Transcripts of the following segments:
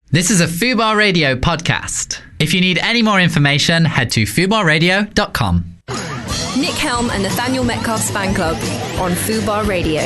This is a Fubar Radio podcast. If you need any more information, head to fubarradio.com. Nick Helm and Nathaniel Metcalf's fan club on Fubar Radio.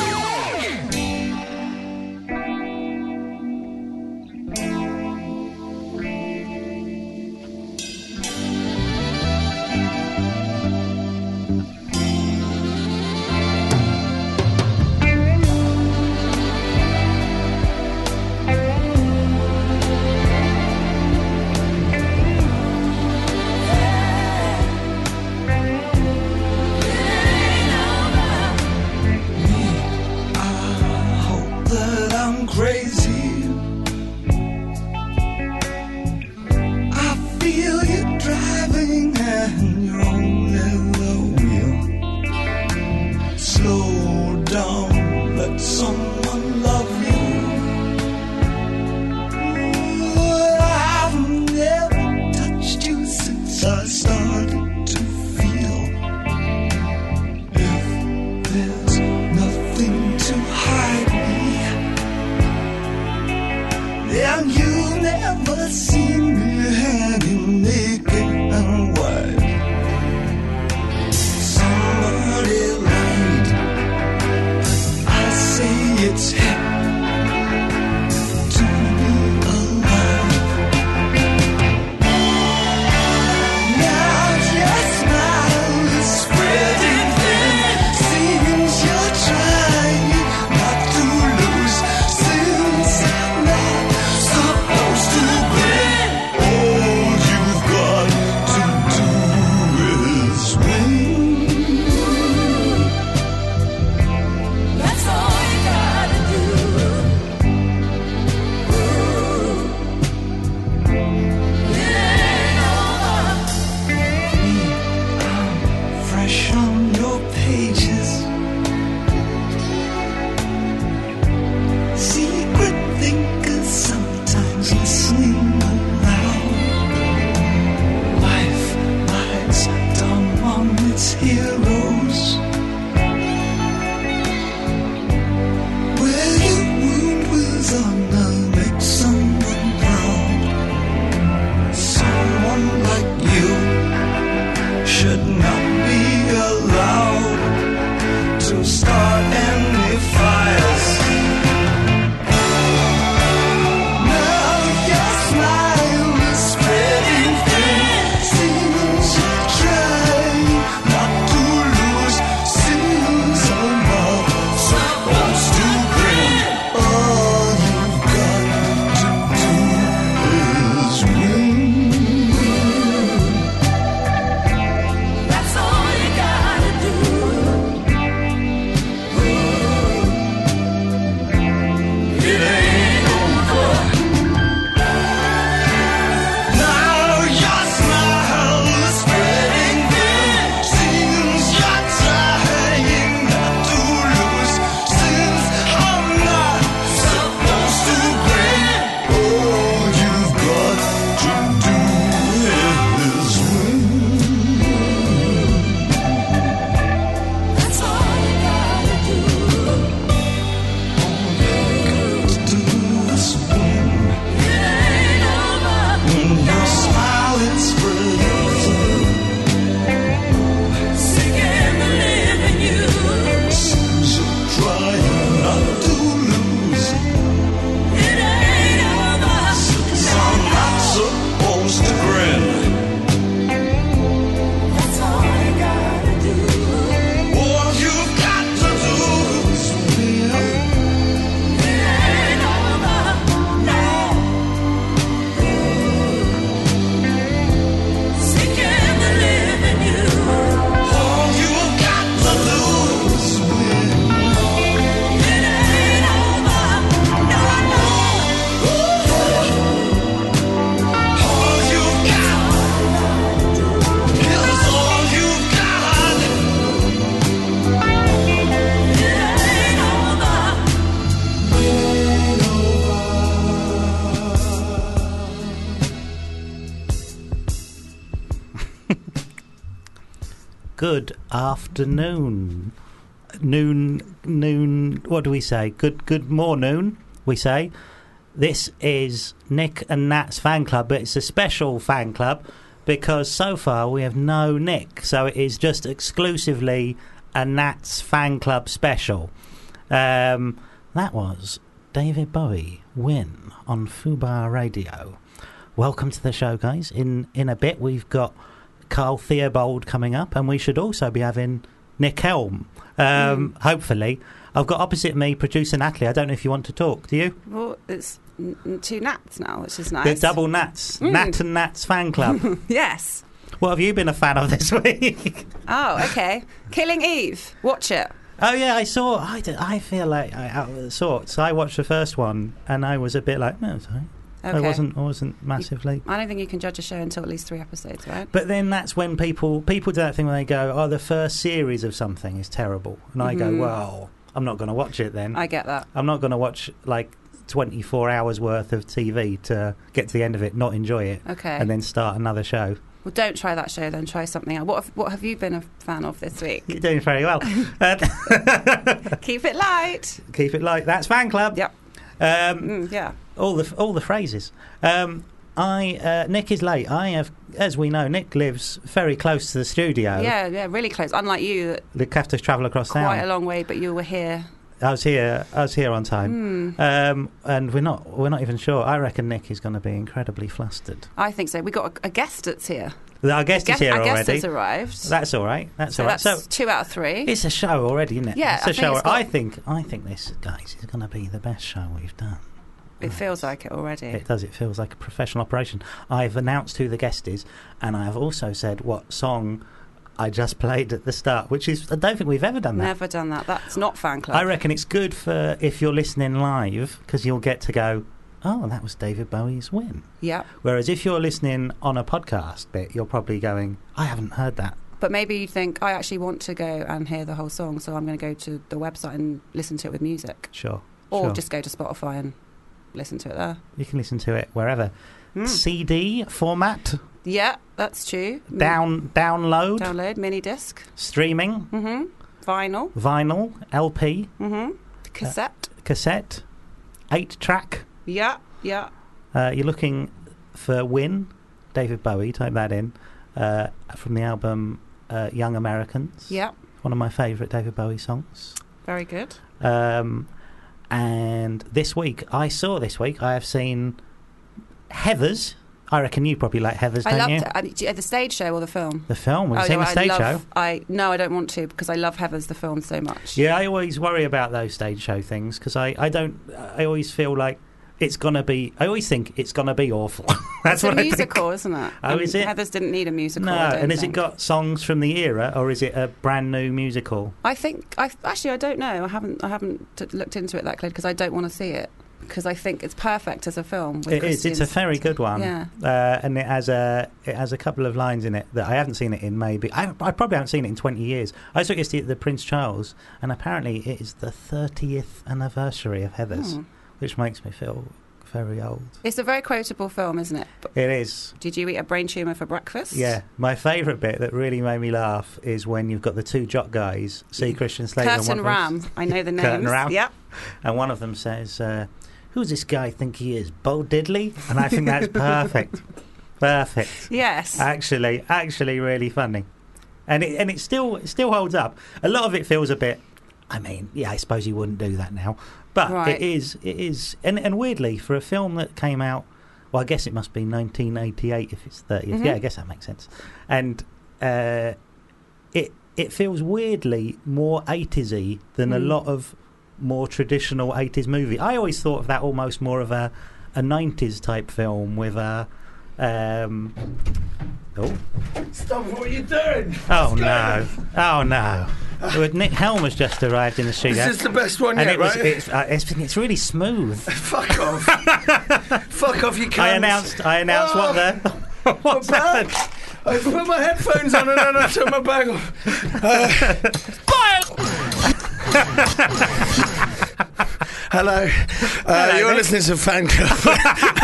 Good afternoon. Noon, what do we say? Good morning, we say. This is Nick and Nat's fan club, but it's a special fan club because so far we have no Nick, so it is just exclusively a Nat's fan club special. That was David Bowie, Win, on Fubar Radio. Welcome to the show, guys. In a bit we've got Carl Theobald coming up, and we should also be having Nick Helm, hopefully. I've got opposite me producer Natalie. I don't know if you want to talk. Do you? Well, it's two Nats now, which is nice. The double Nats. Nat and Nat's fan club. Yes. What have you been a fan of this week? Oh, okay. Killing Eve. Watch it. Oh, yeah, I saw. I feel like out of the sorts. I watched the first one, and I was a bit like, no, sorry. Okay. I wasn't massively. I don't think you can judge a show until at least 3 episodes, right? But then that's when people do that thing where they go, oh, the first series of something is terrible. And I go, well, I'm not going to watch it then. I get that. I'm not going to watch, 24 hours worth of TV to get to the end of it, not enjoy it, Okay. and then start another show. Well, don't try that show then. Try something else. What have you been a fan of this week? You're doing very well. Keep it light. Keep it light. That's fan club. Yep. Yeah. All the phrases. Nick is late. I have, as we know, Nick lives very close to the studio. Yeah, really close. Unlike you, We have to travel across quite town. a long way, but you were here. I was here on time. And we're not even sure. I reckon Nick is going to be incredibly flustered. I think so. We got a guest that's here. Our guest is here Our already. guest has arrived. That's all right. That's all right. That's So 2 out of 3. it's a show already, isn't it? Yeah, it's a I think show. it's got- I think this, guys, is going to be the best show we've done. It feels like it already. It does. It feels like a professional operation. I've announced who the guest is, and I have also said what song I just played at the start, which is, I don't think we've ever done that. Never done that. That's not fan club. I reckon it's good for if you're listening live, because you'll get to go, oh, that was David Bowie's Win. Yeah. Whereas if you're listening on a podcast bit, you're probably going, I haven't heard that. But maybe you think, I actually want to go and hear the whole song, so I'm going to go to the website and listen to it with music. Sure. Or sure. just go to Spotify and listen to it there. You can listen to it wherever. CD format, Yeah, that's true. download, Download, mini disc. streaming, Vinyl. vinyl, LP, Cassette. cassette, 8-track. Yeah. You're looking for Win, David Bowie, type that in, from the album Young Americans. Yeah. One of my favourite David Bowie songs. Very good. And this week, I have seen Heathers. I reckon you probably like Heathers, I don't loved you? it. The stage show or the film? The film. Have you seen the stage show? No, I don't want to because I love Heathers, the film, so much. Yeah, I always worry about those stage show things because I always feel like it's going to be... I always think it's going to be awful. That's it's a what I musical, think. isn't it? Oh, is it? Heathers didn't need a musical. No, I don't and has it think. got songs from the era or is it a brand new musical? I think I don't know. I haven't looked into it that clearly because I don't want to see it because I think it's perfect as a film. With It is. It's a very good one. Yeah. And it has a couple of lines in it that I haven't seen it in maybe. I probably haven't seen it in 20 years. I saw it yesterday at the Prince Charles, and apparently it is the 30th anniversary of Heathers, which makes me feel very old. It's a very quotable film, isn't it? But it is. did you eat a brain tumour for breakfast? Yeah. My favourite bit that really made me laugh is when you've got the two jock guys, C. Christian Slater Kurt and Ram. I know the names. Kurt and Ram. Yep. And one of them says, who's this guy think he is, Bo Diddley? And I think that's perfect. Perfect. Yes. Actually really funny. And it still holds up. A lot of it feels a bit, I mean, yeah, I suppose you wouldn't do that now. But Right. it is and weirdly, for a film that came out, well, I guess it must be 1988 if it's 30th. Yeah, I guess that makes sense. And it feels weirdly more 80s-y than a lot of more traditional 80s movie. I always thought of that almost more of a 90s type film with a Stop, what are you doing? Oh no. Nick Helm has just arrived in the studio. This is the best one and yet, right? it's really smooth. Fuck off. Fuck off, you cunts. I announced what the what's happened. I put my headphones on and then I took my bag off. Hello. You're Nick. listening to Fan Club.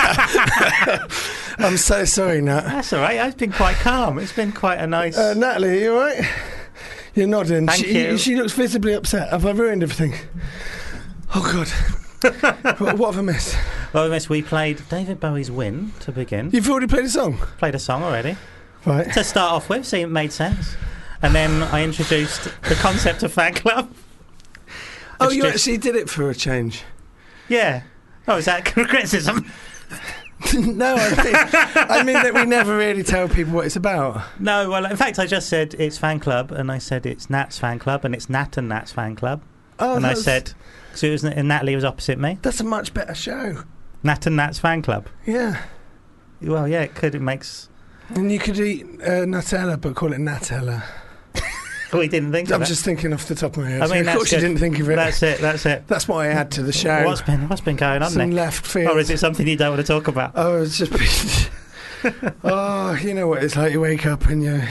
I'm so sorry, Nat. That's all right. It's been quite calm. It's been quite a nice. Natalie, are you all right? You're nodding. Thank you. She looks visibly upset. Have I ruined everything? Oh, God. What have I missed? Well, miss, we played David Bowie's Win to begin. You've already played a song? Played a song already. Right. To start off with, see, it made sense. And then I introduced the concept of fan club. Oh, you actually did it for a change? Yeah. Oh, is that criticism? No, I mean that we never really tell people what it's about. No, well, in fact, I just said it's fan club, and I said it's Nat's fan club, and it's Nat and Nat's fan club. Oh, and I said, so it was, and Natalie was opposite me. That's a much better show. Nat and Nat's fan club. Yeah. Well, yeah, it could. It makes. And you could eat Nutella, but call it Natella. We didn't think of I'm it. just thinking off the top of my head. I mean, of course you didn't think of it. That's it. That's what I add to the show. What's been going on, Some Nick? left field. Or is it something you don't want to talk about? Oh, it's just been... Oh, you know what it's like. You wake up and you...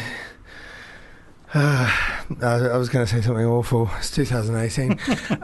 I was going to say something awful. It's 2018.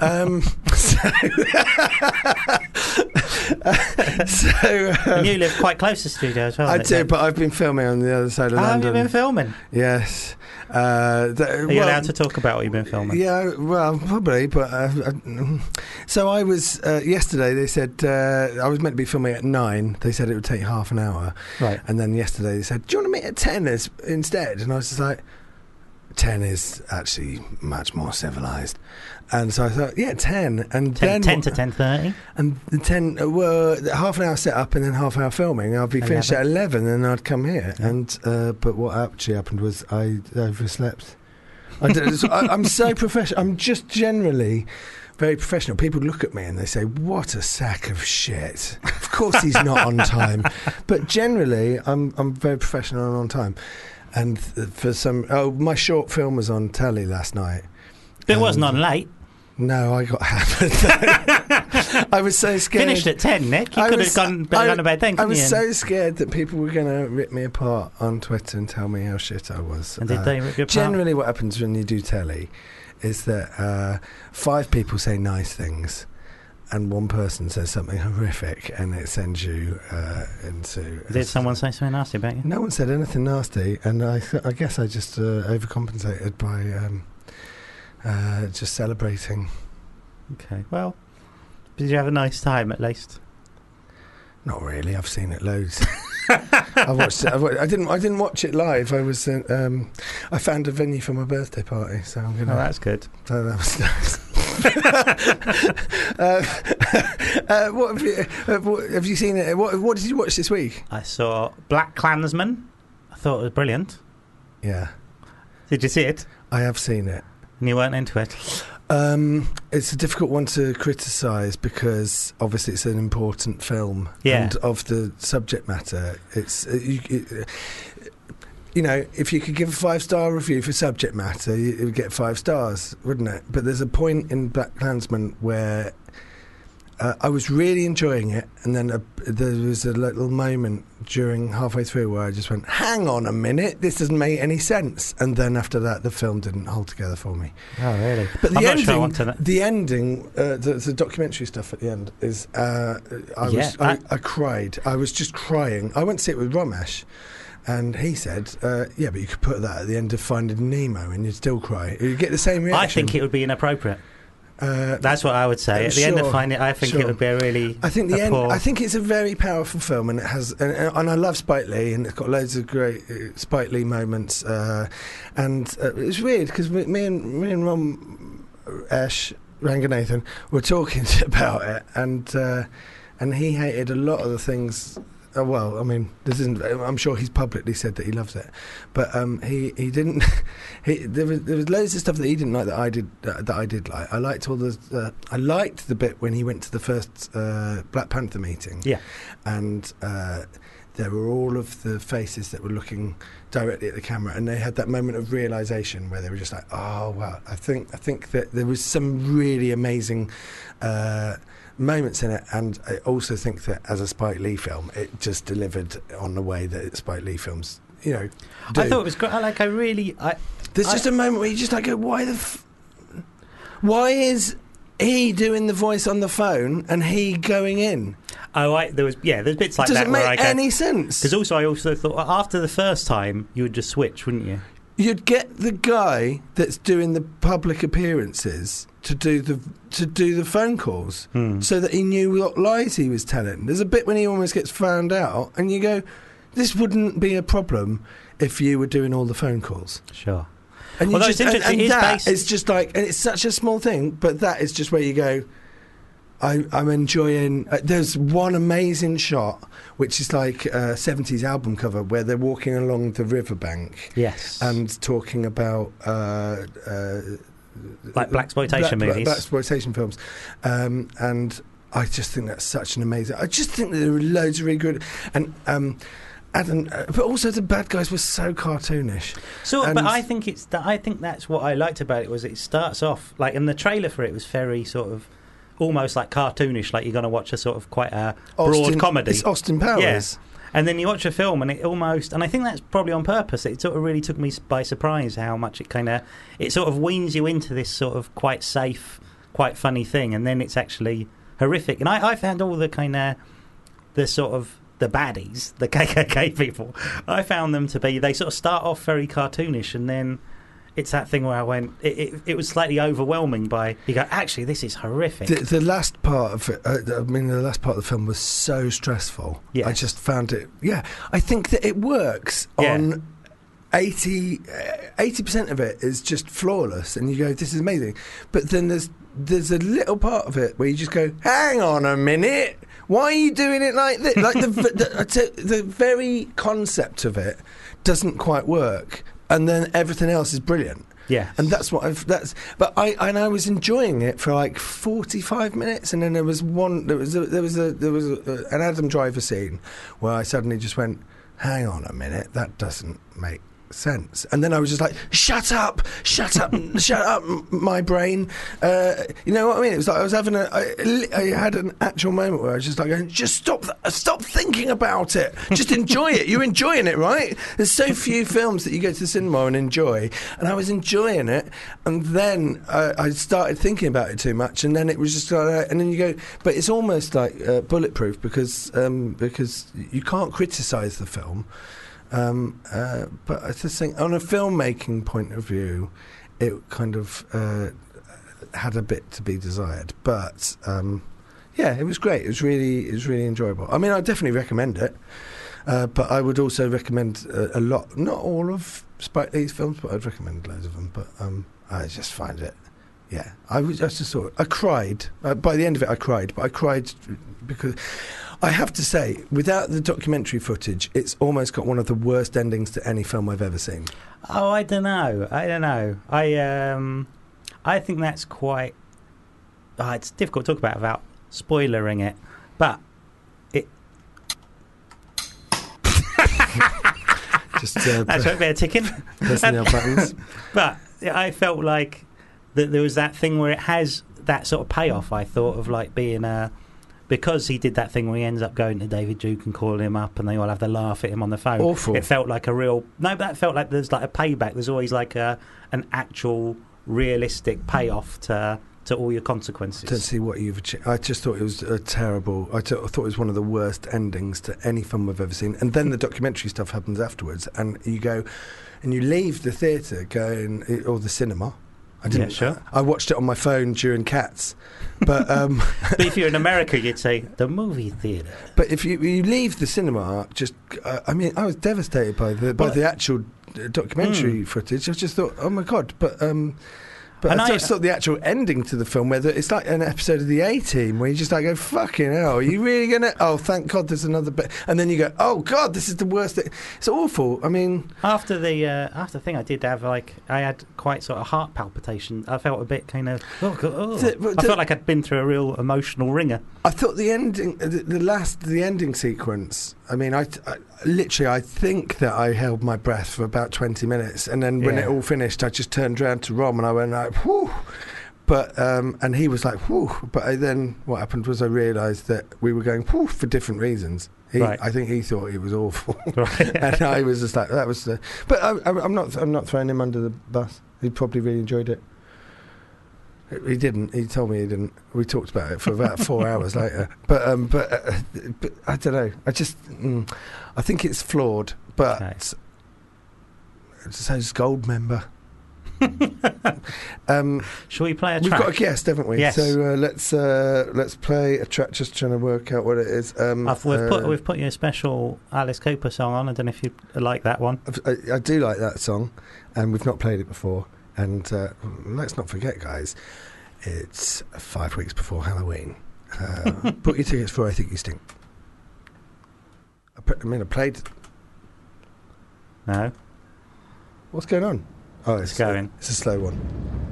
And you live quite close to the studio as well. I do, but I've been filming on the other side of How London. have you been filming? Yes. Are you allowed to talk about what you've been filming? Yeah, well, probably, but... so I was... yesterday, they said... I was meant to be filming at 9. They said it would take half an hour. Right. And then yesterday they said, do you want to meet at 10 instead? And I was just like... 10 is actually much more civilised. And so I thought, yeah, 10. And 10 then to 10:30? And the 10... well, half an hour set up and then half an hour filming. I'd be finished at 11 and I'd come here. Yeah. And but what actually happened was I overslept. I'm so professional. I'm just generally... very professional. People look at me and they say, what a sack of shit. Of course he's not on time. But generally, I'm very professional and on time. And for some... Oh, my short film was on telly last night. It wasn't on late. No, I got hammered. I was so scared. Finished at 10, Nick. You could have gone to bed then, couldn't you? I was so scared that people were going to rip me apart on Twitter and tell me how shit I was. And did they rip you apart? Generally what happens when you do telly is that 5 people say nice things and one person says something horrific and it sends you into... Did someone say something nasty about you? No one said anything nasty, and I guess I just overcompensated by just celebrating. Okay, well, did you have a nice time at least? Not really. I've seen it loads. I watched it. I didn't watch it live. I was. I found a venue for my birthday party, so I'm gonna. Oh, that's good. So that was nice. What have you seen it? What did you watch this week? I saw Black Klansman. I thought it was brilliant. Yeah. Did you see it? I have seen it. And you weren't into it? It's a difficult one to criticise because obviously it's an important film, and of the subject matter. It's you know, if you could give a 5-star review for subject matter, it would get 5 stars, wouldn't it? But there's a point in Black Klansman where I was really enjoying it, and then there was a little moment during halfway through where I just went, hang on a minute, this doesn't make any sense. And then after that, the film didn't hold together for me. Oh, really? But I'm not sure I want to know. The ending, the documentary stuff at the end is, I cried. I was just crying. I went to see it with Ramesh, and he said, yeah, but you could put that at the end of Finding Nemo and you'd still cry. You'd get the same reaction. I think it would be inappropriate. That's what I would say. At the end of Finding, I think it would be a really. I think I think it's a very powerful film, and it has. And I love Spike Lee, and it's got loads of great Spike Lee moments. And it's weird because me and Ron Ash Ranganathan were talking about it, and he hated a lot of the things. Well, I mean, this isn't. I'm sure he's publicly said that he loves it, but he didn't. There was loads of stuff that he didn't like that I did like. I liked all the. I liked the bit when he went to the first Black Panther meeting. Yeah, and there were all of the faces that were looking directly at the camera, and they had that moment of realization where they were just like, "Oh wow!" I think that there was some really amazing. Moments in it, and I also think that as a Spike Lee film, it just delivered on the way that Spike Lee films, you know, do. I thought it was great. There's just a moment where you just like go, why is he doing the voice on the phone and he going in? There's bits like that. Doesn't make where any sense. Because I also thought after the first time you would just switch, wouldn't you? you'd get the guy that's doing the public appearances to do the phone calls, so that he knew what lies he was telling. There's a bit when he almost gets found out, and you go, this wouldn't be a problem if you were doing all the phone calls. Sure. And you Although just, it's interesting, and it is that based... is just like, and it's such a small thing, but that is just where you go, I'm enjoying... there's one amazing shot, which is like a 70s album cover, where they're walking along the riverbank. Yes. And talking about... like blaxploitation movies. Blaxploitation films. And I just think that's such an amazing... I just think that there are loads of really good... And... Adam, but also the bad guys were so cartoonish. So, but I think I think that's what I liked about it, was it starts off like, and the trailer for it was very sort of almost like cartoonish, like you're going to watch a sort of quite a broad comedy. It's Austin Powers. Yes. And then you watch a film, and it almost, and I think that's probably on purpose. It sort of really took me by surprise how much it sort of weans you into this sort of quite safe, quite funny thing, and then it's actually horrific. And I found all the kind of the sort of the baddies, the KKK people, I found them to be, they sort of start off very cartoonish, and then it's that thing where I went, it was slightly overwhelming by, you go, actually, this is horrific. The last part of it, the last part of the film was so stressful. Yes. I just found it, I think that it works on 80% of it is just flawless, and you go, this is amazing. But then there's a little part of it where you just go, hang on a minute, why are you doing it like this? Like the very concept of it doesn't quite work, and then everything else is brilliant. Yeah, and that's what But I was enjoying it for like 45 minutes, and then there was an Adam Driver scene where I suddenly just went, hang on a minute, that doesn't make sense. And then I was just like, shut up, shut up, my brain. You know what I mean? It was like I was having I had an actual moment where I was just like going, just stop thinking about it, just enjoy it. You're enjoying it, right? There's so few films that you go to the cinema and enjoy, and I was enjoying it, and then I started thinking about it too much, and then it was just like, and then you go, but it's almost like bulletproof, because you can't criticise the film. But I just think, on a filmmaking point of view, it kind of had a bit to be desired. But it was great. It was really enjoyable. I mean, I definitely recommend it. But I would also recommend a lot, not all of Spike Lee's films, but I'd recommend loads of them. But I just find it. Yeah, I just thought I cried. By the end of it, I cried. But I cried because I have to say, without the documentary footage, it's almost got one of the worst endings to any film I've ever seen. Oh, I don't know. I think that's quite... it's difficult to talk about without spoilering it, but it... Just that's a bit of ticking. Pressing the buttons. But I felt like that there was that thing where it has that sort of payoff, I thought, of like being because he did that thing where he ends up going to David Duke and calling him up, and they all have to laugh at him on the phone. Awful. It felt like a real... No, but that felt like there's like a payback. There's always like an actual realistic payoff to all your consequences. Don't see what you've achieved. I just thought it was a terrible... I thought it was one of the worst endings to any film I've ever seen. And then the documentary stuff happens afterwards, and you go... And you leave the theatre going... Or the cinema... I didn't. Yeah, sure. I watched it on my phone during Cats, but but if you're in America, you'd say the movie theatre. But if you leave the cinema, just I mean, I was devastated by the actual documentary footage. I just thought, oh my God, but I just thought the actual ending to the film, where it's like an episode of the A-Team, where you just like go, fucking hell, are you really gonna? Oh, thank God, there's another bit, and then you go, oh God, this is the worst. It's awful. I mean, after the thing, I did have I had quite sort of heart palpitation. I felt a bit kind of. I felt like I'd been through a real emotional ringer. I thought the ending, the ending sequence. I mean, I think that I held my breath for about 20 minutes, and then when it all finished, I just turned around to Rom and I went like, whew. But and he was like, whew. But then what happened was I realised that we were going whew for different reasons. I think he thought it was awful, and I was just like, that was the. But I'm not throwing him under the bus. He probably really enjoyed it. He didn't. He told me he didn't. We talked about it for about 4 hours later. But I don't know. I just I think it's flawed. But says Gold member. Shall we play a We've track? got a guest, haven't we? Yes. So let's play a track. Just trying to work out what it is. We've put you a special Alice Cooper song on. I don't know if you like that one. I do like that song, and we've not played it before. And let's not forget, guys, it's 5 weeks before Halloween. Book your tickets for I Think You Stink. I played. No, What's going on? Oh, it's going. It's a slow one.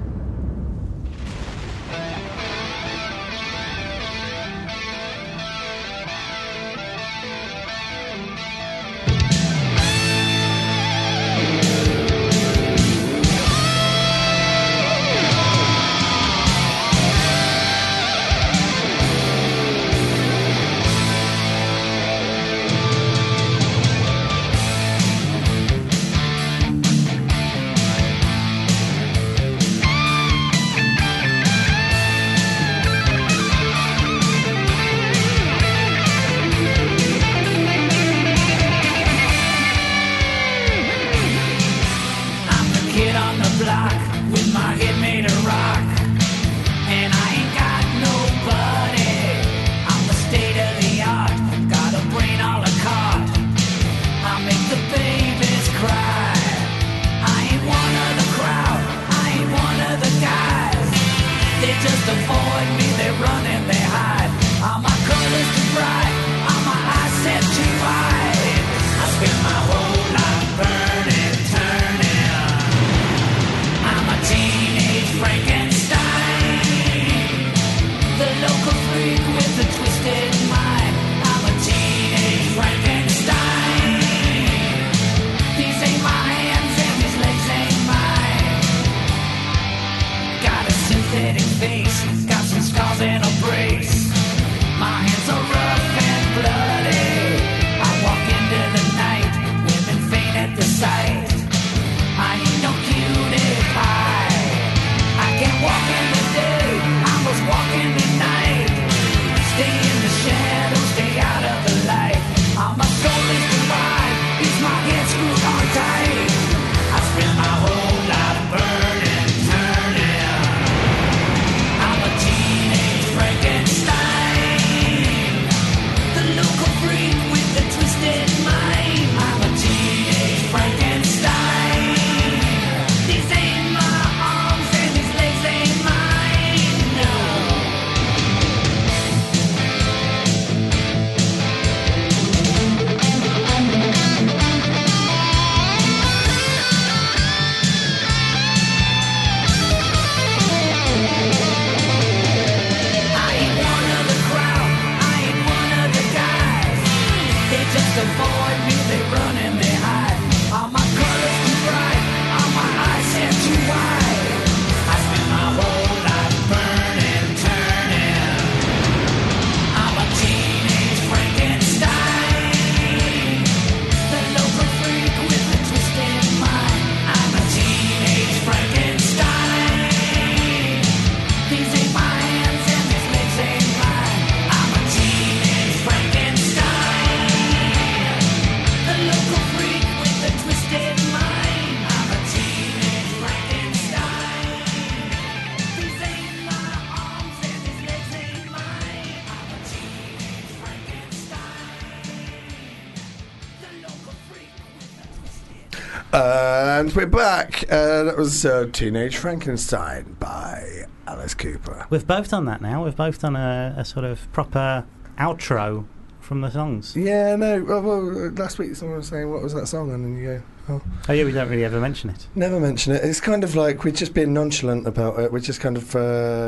And we're back. That was Teenage Frankenstein by Alice Cooper. We've both done that now. We've both done a sort of proper outro from the songs. Yeah, no. Well, last week someone was saying, what was that song? And then you go, oh yeah, we don't really ever mention it. Never mention it. It's kind of like we're just being nonchalant about it. We're just kind of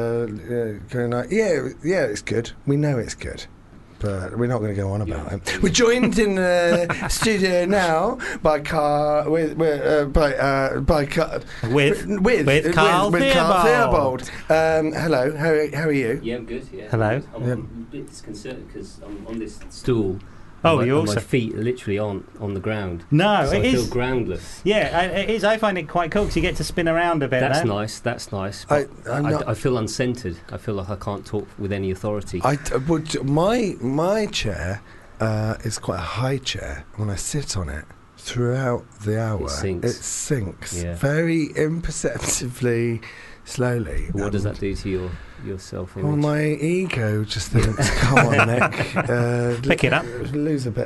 going like, yeah, it's good. We know it's good. But we're not going to go on about it. We're joined in the studio now by Carl Theobald. Hello, how are you? Yeah, I'm good. Yeah, hello. I'm a bit disconcerted because I'm on this stool. Oh, and you also... my feet are literally on the ground. No, so it I is. feel groundless. Yeah, it is. I find it quite cool because you get to spin around a bit. That's there. nice. That's nice. I feel uncentered. I feel like I can't talk with any authority. My chair is quite a high chair. When I sit on it, throughout the hour, sinks. it sinks Yeah. very imperceptibly slowly. What does that do to your self-image? Well, my ego just thinks, "Come on, Nick, Pick it up. lose a bit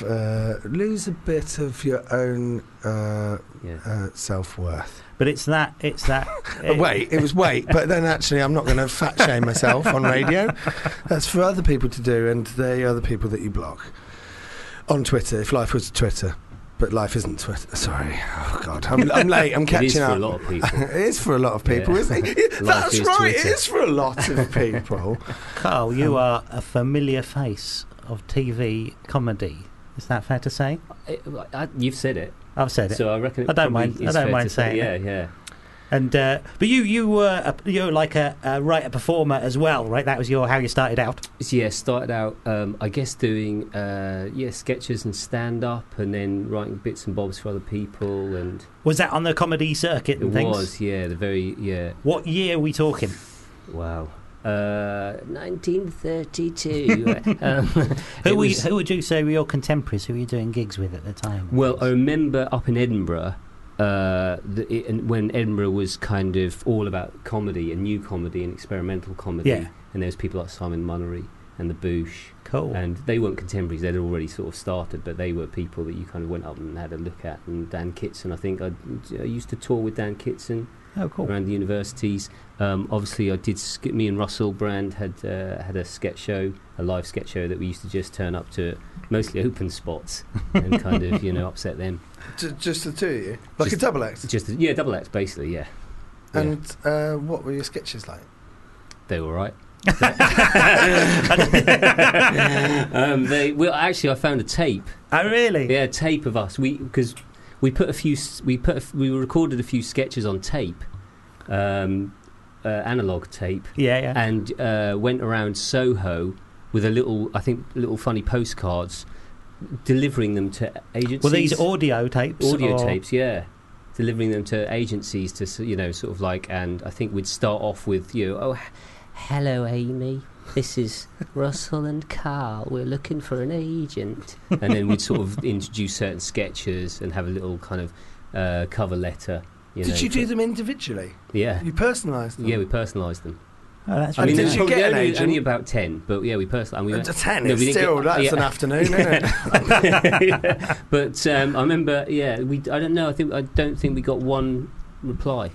of your own self-worth." But it's that. It was weight, but then actually I'm not going to fat shame myself on radio. That's for other people to do, and they are the people that you block on Twitter. If life was Twitter, but life isn't Twitter. Sorry, oh God, I'm late. I'm catching up. It is for a lot of people. It is for a lot of people, Yeah. isn't it? That's is right. Twitter. It is for a lot of people. Carl, you are a familiar face of TV comedy. Is that fair to say? You've said it. I've said it. So I reckon. I don't mind saying Yeah, it. yeah. And but you're like a writer performer as well, right? That was how you started out. So, yeah, started out, I guess, doing sketches and stand up, and then writing bits and bobs for other people. And Was that on the comedy circuit and it things? was, yeah, What year are we talking? Wow. 1932. Who would you say were your contemporaries? Who were you doing gigs with at the time? Well, I remember up in Edinburgh, when Edinburgh was kind of all about comedy and new comedy and experimental comedy, Yeah. and there was people like Simon Munnery and the Boosh, Cool. and they weren't contemporaries; they'd already sort of started, but they were people that you kind of went up and had a look at. And Dan Kitson, I think I used to tour with Dan Kitson Oh, cool. around the universities. Obviously, I did. Me and Russell Brand had a sketch show, a live sketch show that we used to just turn up to, mostly open spots, and kind of upset them. Just the two of you, like a double act. Double acts basically, yeah. And what were your sketches like? They were right. Actually, I found a tape. Oh, really? Yeah, a tape of us. We recorded a few sketches on tape, analog tape. Yeah. And went around Soho with little funny postcards, delivering them to agencies. Were these audio tapes? Audio tapes, yeah. Delivering them to agencies to sort of like, and I think we'd start off with hello Amy, this is Russell and Carl, we're looking for an agent, and then we'd sort of introduce certain sketches and have a little kind of cover letter. Did you do them individually? Yeah. You personalised them? Yeah, we personalised them. Oh, that's I mean, really did nice. you get an agent? Only about 10, but yeah, we personalised. 10 No, is we didn't still, get- that's yeah. an afternoon, isn't it? Yeah. But I remember, I don't know. I don't think we got one reply.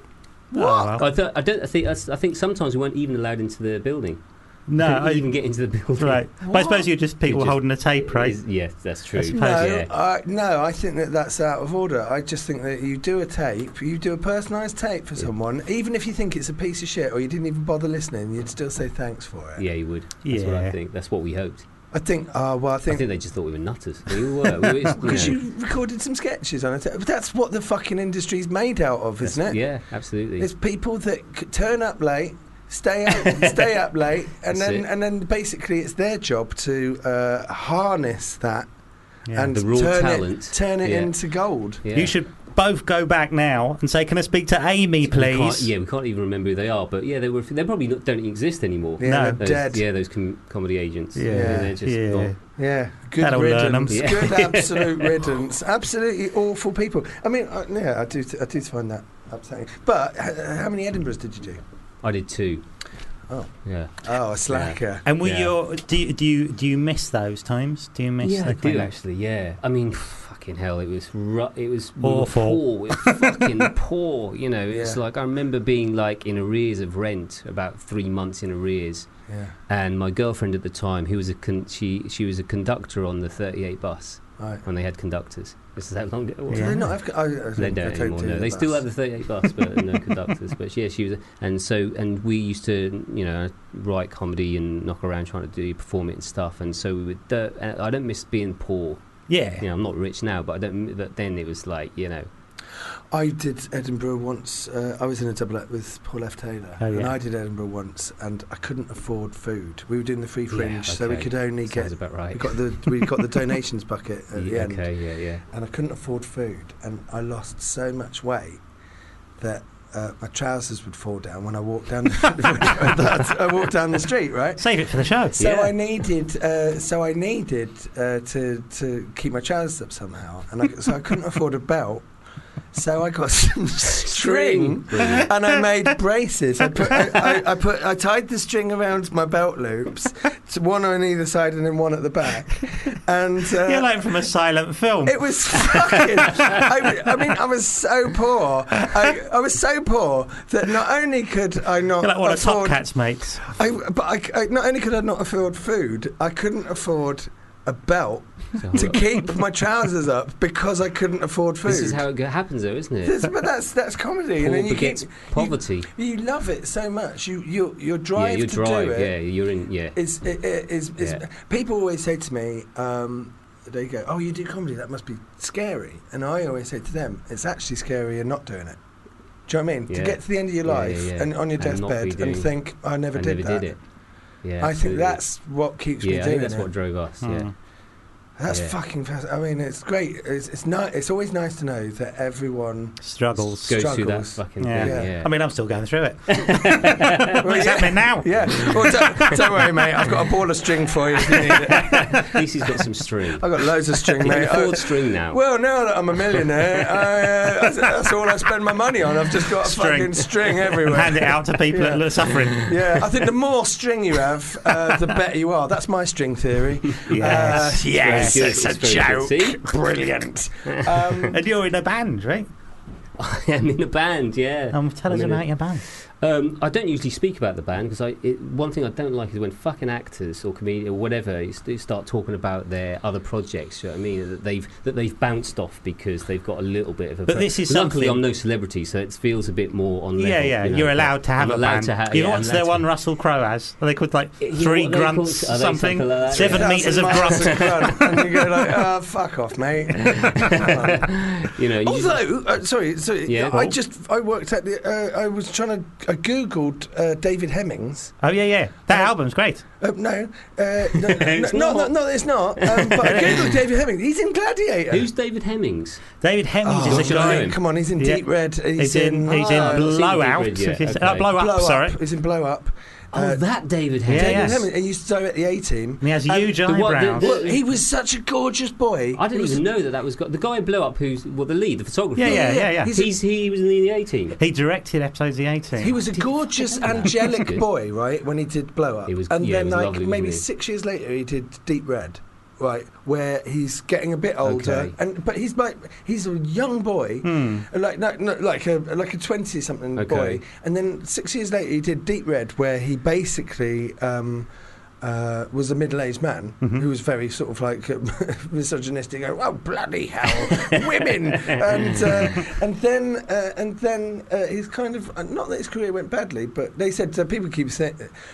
What? I think sometimes we weren't even allowed into the building. No, Couldn't even get into the building. right. But I suppose you're just people holding a tape, right? Yes, that's true. I suppose. No, I think that's out of order. I just think that you do a tape, you do a personalised tape for someone, even if you think it's a piece of shit or you didn't even bother listening, you'd still say thanks for it. Yeah, you would. That's what I Yeah. think. That's what we hoped. I think I think they just thought we were nutters. We were. because you recorded some sketches on it. But that's what the fucking industry's made out of, isn't it? Yeah, absolutely. It's people that turn up late, stay up late, and That's then basically it's their job to harness that Yeah. and The raw talent. turn it Yeah. into gold. Yeah. You should both go back now and say, "Can I speak to Amy, We please?" can't even remember who they are. But yeah, they probably don't exist anymore. Yeah, No. they're Those, dead. Yeah, those comedy agents. Yeah, they're just yeah. gone. Yeah, good That'll learn 'em. riddance. Yeah. Good absolute riddance. Absolutely awful people. I mean, I do find that upsetting. But how many Edinburghs did you do? I did 2. Oh. Yeah. Oh, a slacker. And were Yeah. do you miss those times? Do you miss? Yeah, the I kind do of- actually. Yeah, I mean, fucking hell, it was Awful. Poor. It was fucking poor. It's Yeah. like I remember being like in arrears of rent, about 3 months in arrears, Yeah. and my girlfriend at the time, who was she was a conductor on the 38 bus Right. when they had conductors. This is how long ago it was. Do Yeah. they not have? They don't anymore. No, they still have the 38 bus, but no conductors. But yeah, she was, and we used to, write comedy and knock around trying to perform it and stuff. And so we would. I don't miss being poor. Yeah. I'm not rich now, but I don't. But then it was like, I did Edinburgh once. I was in a double act with Paul F. Taylor, Oh, yeah. and I did Edinburgh once, and I couldn't afford food. We were doing the free fringe, Yeah, so we okay. could only sounds get. about right. We got the donations bucket at the end, Okay, yeah. and I couldn't afford food, and I lost so much weight that my trousers would fall down when I walked down. I walked down the street, right? Save it for the show. So Yeah. I needed to keep my trousers up somehow, and so I couldn't afford a belt. So I got some string, Brilliant. and I made braces. I tied the string around my belt loops, so one on either side and then one at the back. And You're like from a silent film. it was fucking. I mean, I was so poor. I was so poor that not only could I not You're like one of Top afford, Cat's mates. I not only could I not afford food, I couldn't afford a belt to keep my trousers up because I couldn't afford food. This is how it happens, though, isn't it? But that's comedy, and Poor then you begets poverty. You love it so much. Your drive Yeah, your to drive. do it Yeah, you're in. Yeah. is Yeah. people always say to me, they go, "Oh, you do comedy? That must be scary." And I always say to them, "It's actually scarier not doing it." Do you know what I mean? To Yeah. get to the end of your Yeah, life yeah, yeah. and on your And not be deathbed and doing- think, "I never did that." it. Yeah, I think absolutely. that's what keeps me Yeah, I doing think that's it. what drove us. Mm. Yeah. That's Yeah. fucking fascinating. I mean, it's great. It's nice. It's always nice to know that everyone Struggles. Goes through that struggles. fucking Yeah. thing. Yeah. Yeah. I mean, I'm still going through it. Well, What's yeah. happening now? Yeah. Well, don't worry, mate. I've got a ball of string for you if you need it. At least he's got some string. I've got loads of string, He can mate. afford string now. Well, now that I'm a millionaire, that's all I spend my money on. I've just got a String. fucking string And everywhere. hand it out to people Yeah. that are suffering. Yeah, I think the more string you have, the better you are. That's my string theory. Yes. Yes, Very good. it's a It's very good. See? joke. Brilliant. And you're in a band, right? I'm in a band, yeah. Tell us I'm in about a- your band. I don't usually speak about the band because one thing I don't like is when fucking actors or comedians or whatever start talking about their other projects. You know what I mean? That they've bounced off because they've got a little bit of a. But this is luckily, something- I'm no celebrity, so it feels a bit more on level. Yeah. you know, You're but allowed to have I'm a allowed band. to have. You know yeah, what's I'm the allowed one to- Russell Crowe has? Are they called like Yeah, 3 what are they called? grunts, Are they something? something like that? 7 Yeah. metres of Miles grunt. grunt. And you go like, oh, fuck off, mate. You know, Although, sorry, Yeah. I worked at the, I googled David Hemmings. Oh, yeah. That album's great. No, It's no, not. it's not. But I googled David Hemmings. He's in Gladiator. who's David Hemmings? David Hemmings Oh, is a should I know guy. him? come on, he's in Yeah. Deep Red. He's in I've seen Blowout. Deep Red, yeah, okay. Blow Up, Blow sorry. Up. He's in Blow Up. Oh, that David Yeah, Hemmings. David yeah. Hemmings. He used to direct the A-Team. And he has huge the what- eyebrows. the- Well, he was such a gorgeous boy. I didn't even know that was the guy in Blow Up who's the lead, the photographer. Yeah. He was in the A-Team. He directed episodes of the A-Team. He was a gorgeous, angelic Good. boy, right, when he did Blow Up. He was- and yeah, then, he was like, lovely, maybe wasn't he? 6 years later, he did Deep Red, right, where he's getting a bit older. Okay. But he's a young boy, like a 20-something Okay. boy. And then 6 years later, he did Deep Red, where he basically was a middle-aged man who was very sort of like misogynistic. Oh, bloody hell, women! And then he's kind of not that his career went badly, but they said people keep saying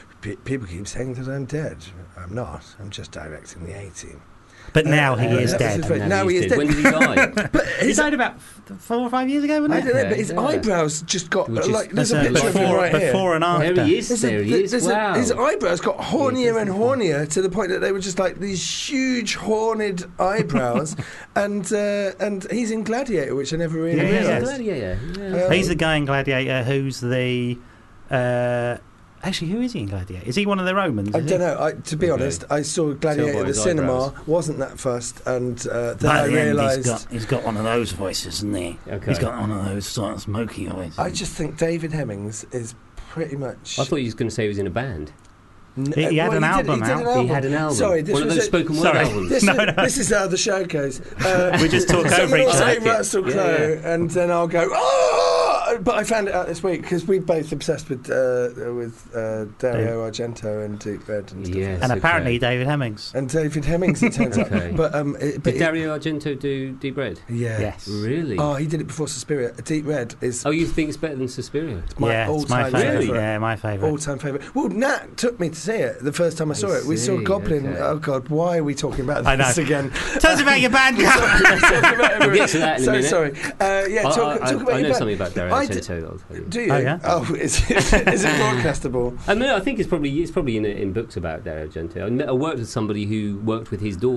that I'm dead. I'm not. I'm just directing the A-Team. But now he is that was dead. his very- Now Now he he's is dead. dead. When did he die? But He his, died about 4 or 5 years ago, wasn't I it? don't know, but his Yeah. eyebrows just got Which is- like there's a That's picture of him before, right here. before and after. There he is. There he is. Wow. His eyebrows got hornier and doesn't hornier to the point that they were just like these huge horned eyebrows, and he's in Gladiator, which I never really Yeah, yeah, realised. yeah. Gladiator. Yeah. He's the guy in Gladiator who's the... actually, who is he in Gladiator? Is he one of the Romans? I is don't he? know. To be Okay. honest, I saw Tell Gladiator by at the his cinema, eyebrows. wasn't that fussed, and then At I the end, realised. he's got one of those voices, isn't he? Okay. He's got one of those sort of smoky voices. I just think David Hemmings is pretty much. I thought you was going to say he was in a band. He had an album He did out. He had an album. Sorry, this one of was those a- spoken word Sorry. albums. This is how the show goes. We just talk over Someone each will other. say I like it. Russell Yeah, Crowe, and then I'll go, oh! But I found it out this week because we're both obsessed with Dario Argento and Deep Red and stuff. Yes. And okay. apparently David Hemmings. And David Hemmings, it turns Okay. out. But Did Dario Argento do Deep Red? yeah. Yes. Really? Oh, he did it before Suspiria. Deep Red is Oh, you think it's better than Suspiria? my Yeah, it's my all-time favourite. Really? Yeah, my favourite. All-time favourite. Well, Nat took me to see it the first time I saw it. We saw see, Goblin. okay. Oh God, why are we talking about I know. this again? Tell us about your band, Carl. We'll get to that in a so minute. sorry. Yeah, talk about I your know band. something about Dario I Argento. I'll tell you. Do you? Oh, yeah? Oh, is it broadcastable? I mean, I think it's probably in books about Dario Argento. I worked with somebody who worked with his daughter,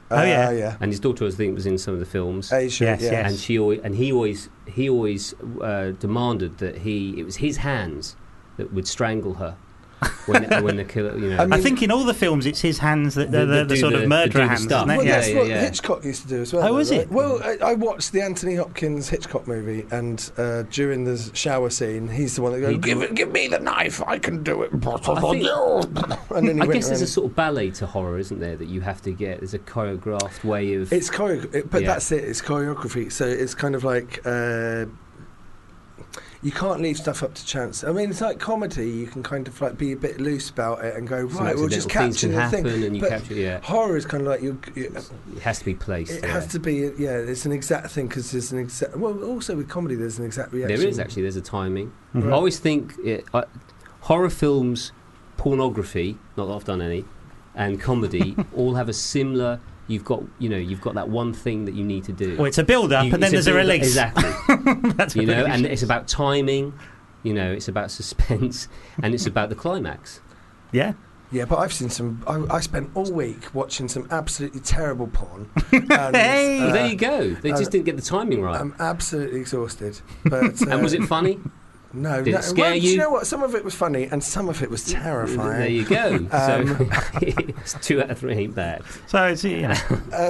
Oh, yeah. yeah. And his daughter, I think, was in some of the films. Asia, Yes, yeah. yes. And he always demanded that it was his hands that would strangle her when the killer, you know. I mean, I think in all the films it's his hands that they're the do sort of the murderer do the hands, stuff. isn't it? Well, Yeah. that's what Hitchcock used to do as well. Oh, though, was right? it? Well, I watched the Anthony Hopkins Hitchcock movie, and during the shower scene, he's the one that goes, "Give me the knife, I can do it." And then I guess there's a sort of ballet to horror, isn't there? That you have to get. There's a choreographed way of. It's but Yeah. that's it. It's choreography, so it's kind of like. You can't leave stuff up to chance. I mean, it's like comedy. You can kind of like be a bit loose about it and go, some right, we'll just accidental things capture can the happen, thing. and you But capture. Yeah, horror is kind of like it has to be placed. it has to be, it's an exact thing because there's an exact. Well, also with comedy, there's an exact reaction. There is actually. There's a timing. Mhm. I always think horror films, pornography. Not that I've done any, and comedy all have a similar. You've got that one thing that you need to do. Well, it's a build-up, and then there's a build-up, release. Exactly. That's You know, really and it's about timing. You know, it's about suspense, and it's about the climax. Yeah. Yeah, but I've seen some. I spent all week watching some absolutely terrible porn. And, Hey! Well, there you go. They just didn't get the timing right. I'm absolutely exhausted. But and was it funny? No. Did it scare well, you? Do you know what? Some of it was funny, and some of it was terrifying. There you go. So it's 2 out of 3 ain't bad. So it's, you know.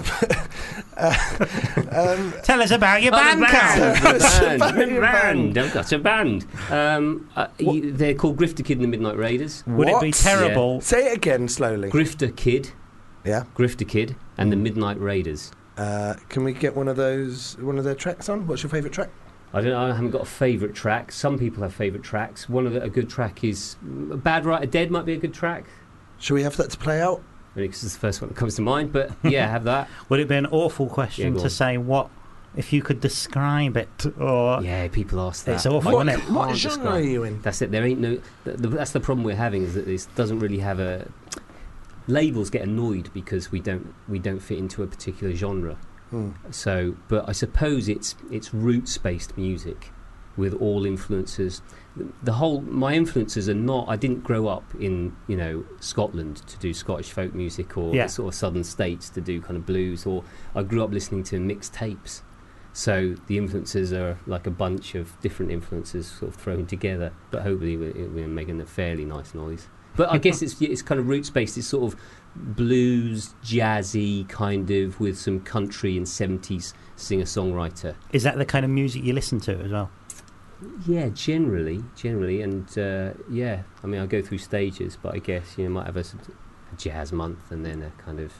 Um, Tell us about your Oh, band, the Carl. band. I've got a band. They're called Grifter Kid and the Midnight Raiders. Would it be What? terrible? Say it again slowly. Grifter Kid, Yeah. Grifter Kid, and the Midnight Raiders. Can we get one of their tracks on? What's your favourite track? I don't know. I haven't got a favourite track. Some people have favourite tracks. A good track is Bad Writer Dead might be a good track. Shall we have that to play out? Only because it's the first one that comes to mind. But yeah, have that. Would it be an awful question Yeah, go to on. say what if you could describe it? Or Yeah, people ask that. It's awful, I isn't it? can't What genre describe. are you in? That's it. There ain't no. That's the problem we're having is that this doesn't really have a. Labels get annoyed because we don't fit into a particular genre. So, but I suppose it's roots-based music with all influences. My influences are not. I didn't grow up in Scotland to do Scottish folk music or Yeah. the sort of southern states to do kind of blues. Or I grew up listening to mixed tapes. So the influences are like a bunch of different influences sort of thrown together. But hopefully we're making a fairly nice noise. But I guess it's kind of roots-based. It's sort of blues, jazzy kind of with some country and 70s singer-songwriter. is that the kind of music you listen to as well? Yeah, generally, and yeah. I mean, I go through stages, but I guess might have a jazz month and then a kind of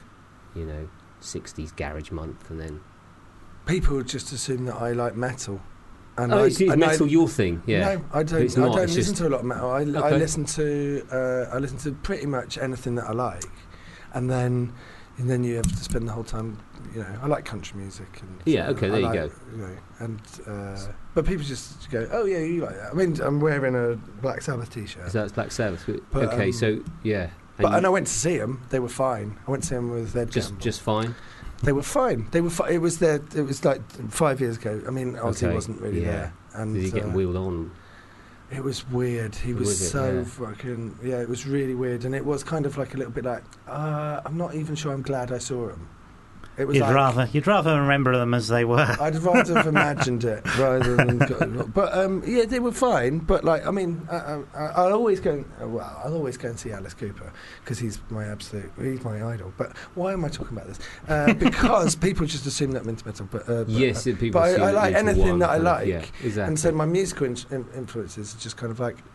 60s garage month, and then. People would just assume that I like metal. And Is metal your thing? Yeah. No, I don't. It's I not, don't it's listen just- to a lot of metal. I Okay. listen to pretty much anything that I like, and then you have to spend the whole time. I like country music. And Yeah, okay, there you go. And but people just go, "Oh yeah, you like that." I mean, I'm wearing a Black Sabbath T-shirt. So that's Black Sabbath. But, Okay, so yeah. And I went to see them. They were fine. I went to see them with Ed Gamble. just fine. They were fine. They were. It was like 5 years ago. I mean, Ozzy Okay, wasn't really yeah. there. And Did he get wheeled on? it was weird. He was Was it? so Yeah. fucking. Yeah, it was really weird, and it was kind of like a little bit like. I'm not even sure I'm glad I saw him. It was. You'd like, rather remember them as they were. I'd rather have imagined it rather than. But yeah, they were fine. But like, I mean, I'll always go. I'll always go and see Alice Cooper because he's my idol. But why am I talking about this? Because people just assume that I'm into metal. But Yes, people. but assume I like into anything one that I kind of- like. Yeah, exactly. And so my musical influences are just kind of like,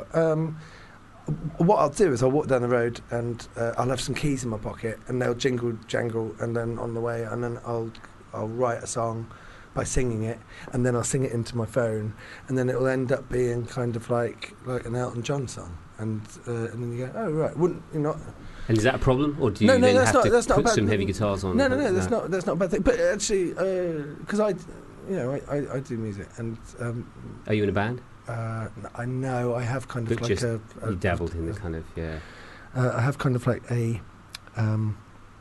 what I'll do is I'll walk down the road and I'll have some keys in my pocket and they'll jingle jangle, and then on the way, and then I'll write a song by singing it, and then I'll sing it into my phone, and then it'll end up being kind of like an Elton John song, and then you go, oh right, wouldn't you not? And is that a problem, or do you No, then that's have not- to that's not put bad. some heavy guitars on? No, that's not a bad thing. But actually, because I do music, and Are you in a band? I know I have kind of But like just a you dabbled in the kind of I have kind of like a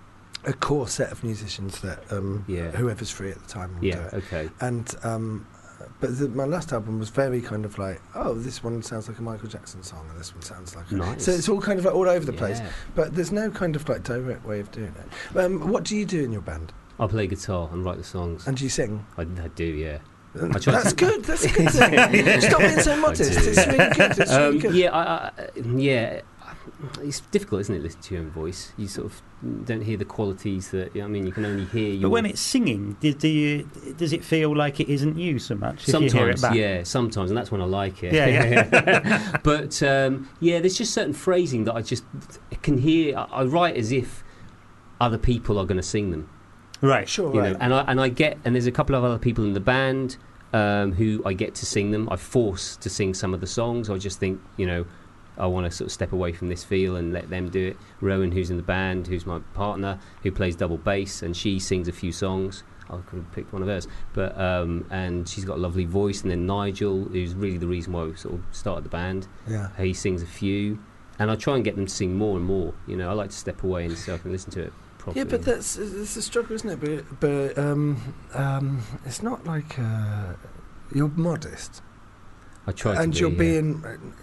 core set of musicians that Yeah. whoever's free at the time will do Yeah. it. Okay. And my last album was very kind of like, oh, this one sounds like a Michael Jackson song, and this one sounds like Nice. so it's all kind of like all over the place. Yeah. But there's no kind of like direct way of doing it. What do you do in your band? I play guitar and write the songs. And do you sing? I do, yeah. That's good. That's good. Stop being so modest. It's really good. It's really good. Yeah, it's difficult, isn't it, listening to your own voice? You sort of don't hear the qualities that, I mean, you can only hear your... But when it's singing, does it feel like it isn't you so much? Sometimes, if you hear it back? yeah, sometimes, and that's when I like it. Yeah. But, there's just certain phrasing that I just can hear. I write as if other people are going to sing them. Right. Sure. You Right. know, and there's a couple of other people in the band who I get to sing them. I'm forced to sing some of the songs. I just think, I want to sort of step away from this feel and let them do it. Rowan, who's in the band, who's my partner, who plays double bass, and she sings a few songs. I could have picked one of hers, but and she's got a lovely voice. And then Nigel, who's really the reason why we sort of started the band. Yeah. He sings a few, and I try and get them to sing more and more. I like to step away and so I can listen to it properly. Yeah, but it's a struggle, isn't it? But it's not like you're modest, I try to and be, you're yeah. being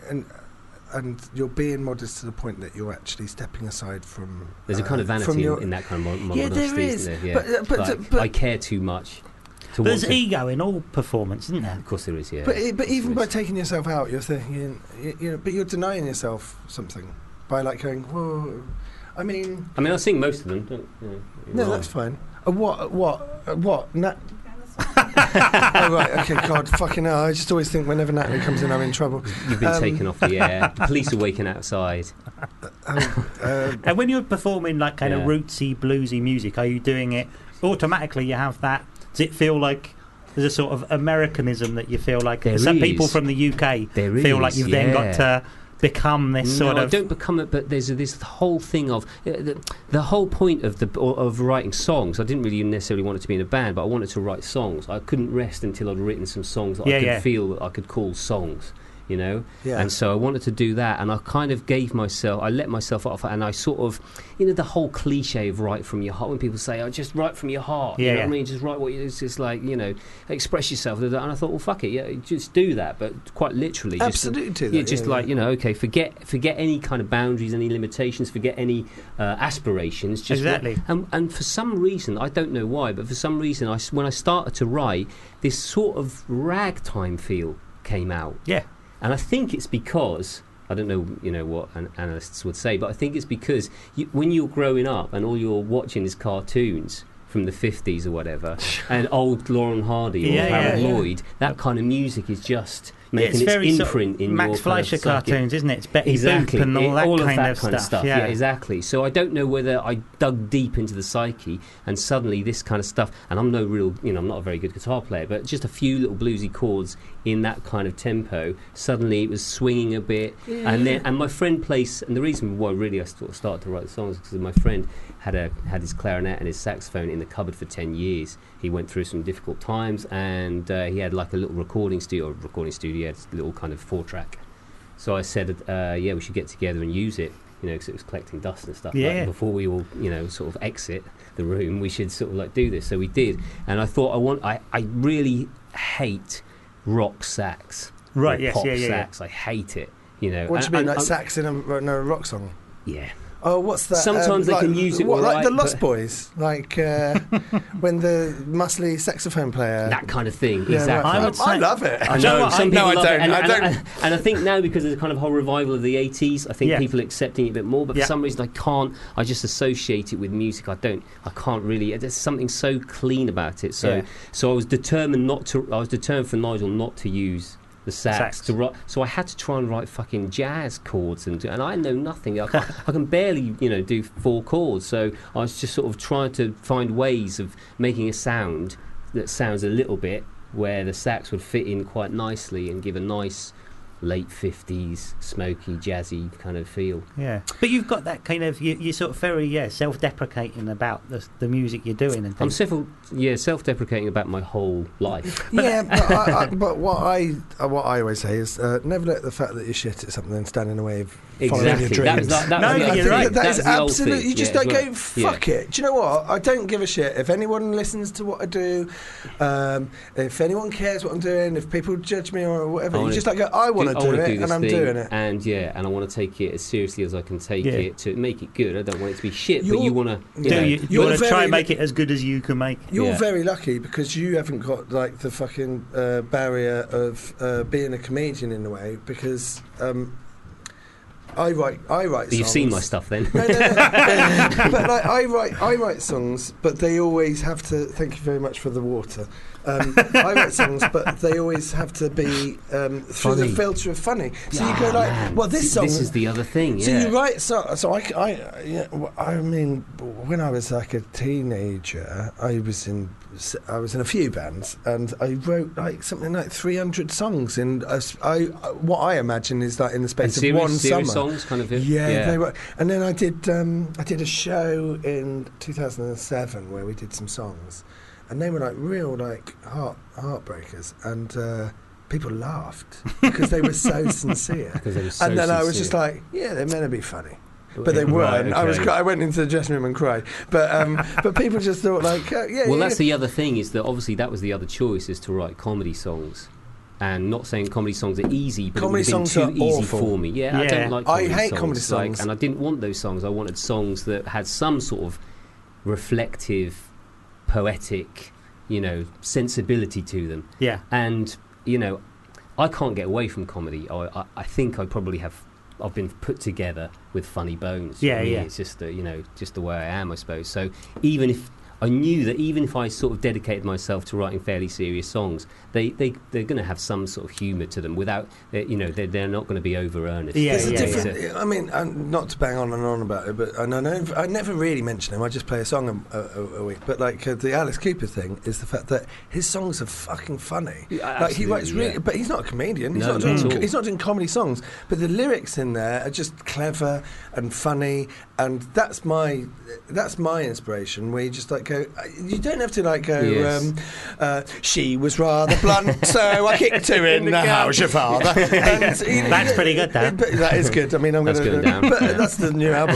and you're being modest to the point that you're actually stepping aside from. There's a kind of vanity in that kind of modesty, Yeah, there is. isn't there? Yeah. But I care too much. But there's ego in all performance, isn't there? Of course there is, yeah. But even by There is. taking yourself out, you're thinking, but you're denying yourself something by like going, whoa. I mean, I sing most of them. no, that's fine. What? Oh, right, okay, God, fucking hell. I just always think whenever Natalie comes in, I'm in trouble. You've been taken off the air. The police are waiting outside. And when you're performing like kind of rootsy, bluesy music, are you doing it automatically? You have that. Does it feel like there's a sort of Americanism that you feel like There some is. people from the UK There feel is, like you've then got to become this sort I of... don't become it, but there's this whole thing of the whole point of writing songs. I didn't really necessarily want it to be in a band, but I wanted to write songs. I couldn't rest until I'd written some songs that I could feel that I could call songs. Yeah. And so I wanted to do that, and I kind of I let myself off, and I sort of, the whole cliche of write from your heart. When people say, "Oh, just write from your heart," you know what I mean? Just write what it's just like, express yourself. And I thought, well, fuck it, just do that, but quite literally, absolutely do that. Okay, forget any kind of boundaries, any limitations, forget any aspirations. Just exactly. And for some reason, I don't know why, but for some reason, when I started to write, this sort of ragtime feel came out. Yeah. And I think it's because, I don't know, what analysts would say, but I think it's because when you're growing up and all you're watching is cartoons from the 50s or whatever, and old Laurel and Hardy or Harold Lloyd, that kind of music is just making its imprint in Max your Fleischer kind of cartoons, isn't it? It's Betty exactly. Boop and all that kind of stuff. Yeah, exactly. So I don't know whether I dug deep into the psyche and suddenly this kind of stuff, and I'm no real, I'm not a very good guitar player, but just a few little bluesy chords in that kind of tempo, suddenly it was swinging a bit, and my friend plays, and the reason why really I started to write the songs is because my friend had his clarinet and his saxophone in the cupboard for 10 years. He went through some difficult times, and he had like a little recording studio, he had a little kind of 4-track. So I said, we should get together and use it, because it was collecting dust and stuff. Yeah. Like, before we all, sort of exit the room, we should sort of like do this. So we did, and I thought I really hate rock sax, right? Yes, pop sax. I hate it. What do you mean, like sax in a rock song? Yeah. Oh, what's that? Sometimes they can use it like the Lost Boys, like when the muscly saxophone player, that kind of thing. Yeah, exactly. I love it. I know. Some people love it. I don't. And I think now, because there's a kind of whole revival of the 80s, I think people are accepting it a bit more. But for some reason, I can't. I just associate it with music. I can't really. There's something so clean about it. So I was determined for Nigel not to use the sax to write, so I had to try and write fucking jazz chords, and I know nothing. I can barely do 4 chords, so I was just sort of trying to find ways of making a sound that sounds a little bit where the sax would fit in quite nicely and give a nice late 50s, smoky, jazzy kind of feel. Yeah, but you've got that kind of you're sort of very self-deprecating about the music you're doing and I'm things. self-deprecating about my whole life. But what I always say is never let the fact that you're shit at something stand in the way of following your dreams. You're right. That is the old absolutely. thing. You just don't go. Fuck it. Do you know what? I don't give a shit if anyone listens to what I do. If anyone cares what I'm doing, if people judge me or whatever, you just go. I want to do it, and I'm doing it. And I want to take it as seriously as I can take it to make it good. I don't want it to be shit, but you want to. You want to try and make it as good as you can make. You're very lucky because you haven't got like the fucking barrier of being a comedian in a way because. I write songs. You've seen my stuff then. No. But like, I write songs, but they always have to. Thank you very much for the water. I write songs, but they always have to be through the filter of funny. So you go like, man. Well, this song. This is the other thing. So you write so I mean, when I was like a teenager, I was in a few bands, and I wrote like something like 300 songs in what I imagine is like in the space of one summer. Songs, kind of. Yeah, they were. And then I did a show in 2007 where we did some songs. And they were like real like heartbreakers, and people laughed because they were so sincere. And then I was just like, yeah, they're meant to be funny, but they weren't. Right, okay. I went into the dressing room and cried, but people just thought like, yeah. Well, that's the other thing is that obviously that was the other choice is to write comedy songs. And not saying comedy songs are easy, but comedy it would have been too easy for me. Yeah, I don't like comedy songs. I hate comedy songs. And I didn't want those songs. I wanted songs that had some sort of reflective, poetic, sensibility to them. Yeah. And, I can't get away from comedy. I think I've been put together with funny bones. Yeah, It's just just the way I am, I suppose. So even if I knew that even if I sort of dedicated myself to writing fairly serious songs, they're going to have some sort of humour to them without, they're not going to be over earnest. There's a different. I mean, not to bang on and on about it, but I never really mention him. I just play a song a week. But like the Alice Cooper thing is the fact that his songs are fucking funny. Like he writes really, but he's not a comedian. He's not doing comedy songs. But the lyrics in there are just clever and funny, and that's my inspiration. Where you just like go. You don't have to like go. Yes. She was rather blunt, so I kicked her in the house, your father. And, that's pretty good, Dan. That is good. I mean, I'm going to. But that's the new album.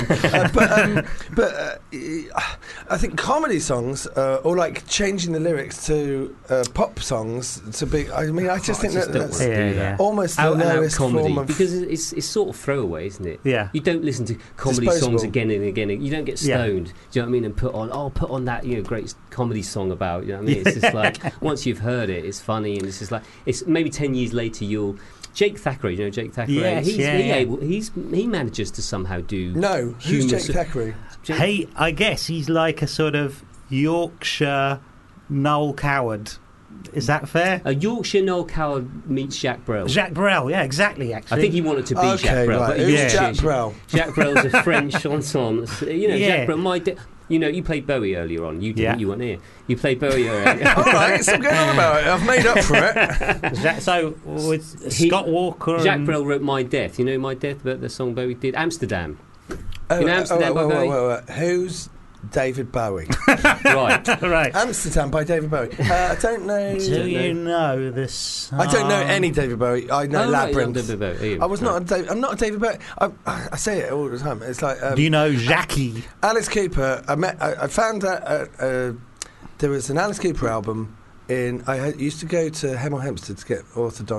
But I think comedy songs, or like changing the lyrics to pop songs to be. I mean, I just think that's almost the lowest comedy form of because it's sort of throwaway, isn't it? Yeah. You don't listen to comedy songs again and again. You don't get stoned. Do you know what I mean? And put on that great comedy song about. You know what I mean? It's just like once you've heard it, it's funny, and it's just like it's maybe 10 years later Jake Thackeray, Jake Thackeray. Yes, he manages to somehow do. No, who's Jake Thackeray? Hey, I guess he's like a sort of Yorkshire Noel Coward. Is that fair? A Yorkshire Noel Coward meets Jacques Brel. Jacques Brel, yeah, exactly. Actually, I think he wanted to be Jacques Brel. Right. Who's Jacques Brel? Jacques Brel's a French chanson. Jacques Brel. You played Bowie earlier on. You didn't. You weren't here. You played Bowie earlier. All right, stop going on about it. I've made up for it. So with Scott Walker, Jacques Brel wrote "My Death." You know "My Death," but the song Bowie did. Amsterdam. Amsterdam by Bowie. Who's David Bowie? right. Amsterdam by David Bowie. I don't know. Do you know the song? I don't know any David Bowie. I know Labyrinth. David Bowie. I was not. I'm not a David Bowie. I say it all the time. It's like. Do you know Jackie? Alice Cooper. I found that there was an Alice Cooper album. I used to go to Hemel Hempstead to get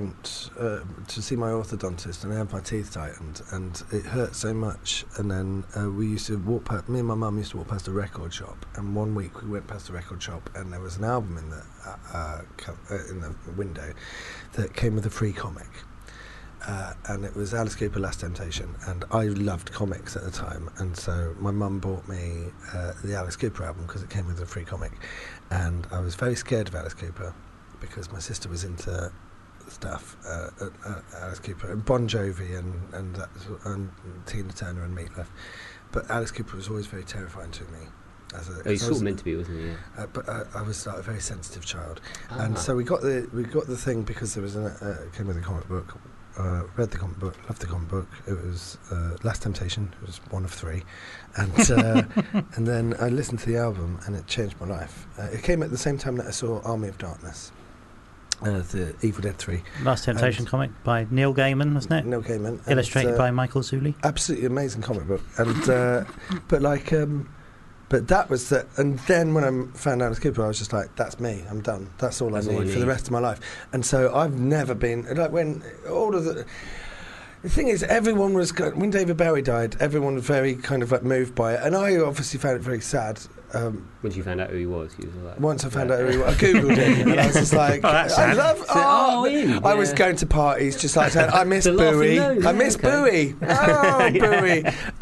to see my orthodontist, and I had my teeth tightened, and it hurt so much. And then we used to walk past. Me and my mum used to walk past a record shop, and one week we went past the record shop, and there was an album in the window that came with a free comic. And it was Alice Cooper Last Temptation, and I loved comics at the time, and so my mum bought me the Alice Cooper album because it came with a free comic, and I was very scared of Alice Cooper because my sister was into stuff, Alice Cooper and Bon Jovi and Tina Turner and Meatloaf, but Alice Cooper was always very terrifying to me. He's sort of meant to be, wasn't he? Yeah. But I was like a very sensitive child, and so we got the thing because there was came with a comic book. read the comic book, loved the comic book. It was Last Temptation. It was one of 3, and and then I listened to the album, and it changed my life. It came at the same time that I saw Army of Darkness, the Evil Dead 3. Last Temptation comic by Neil Gaiman, wasn't it? Neil Gaiman, Illustrated by Michael Zulli. Absolutely amazing comic book, and but that was the. And then when I found Alice Cooper, I was just like, "That's me. I'm done. That's all I need for the rest of my life." And so I've never been like when all of the. The thing is, everyone was when David Bowie died. Everyone was very kind of like moved by it, and I obviously found it very sad. Once you found out who he was, like, once I found out who he was, I googled him, and I was just like, "I love." I was going to parties, just like saying, "I miss Bowie. I miss Bowie. Oh, Bowie."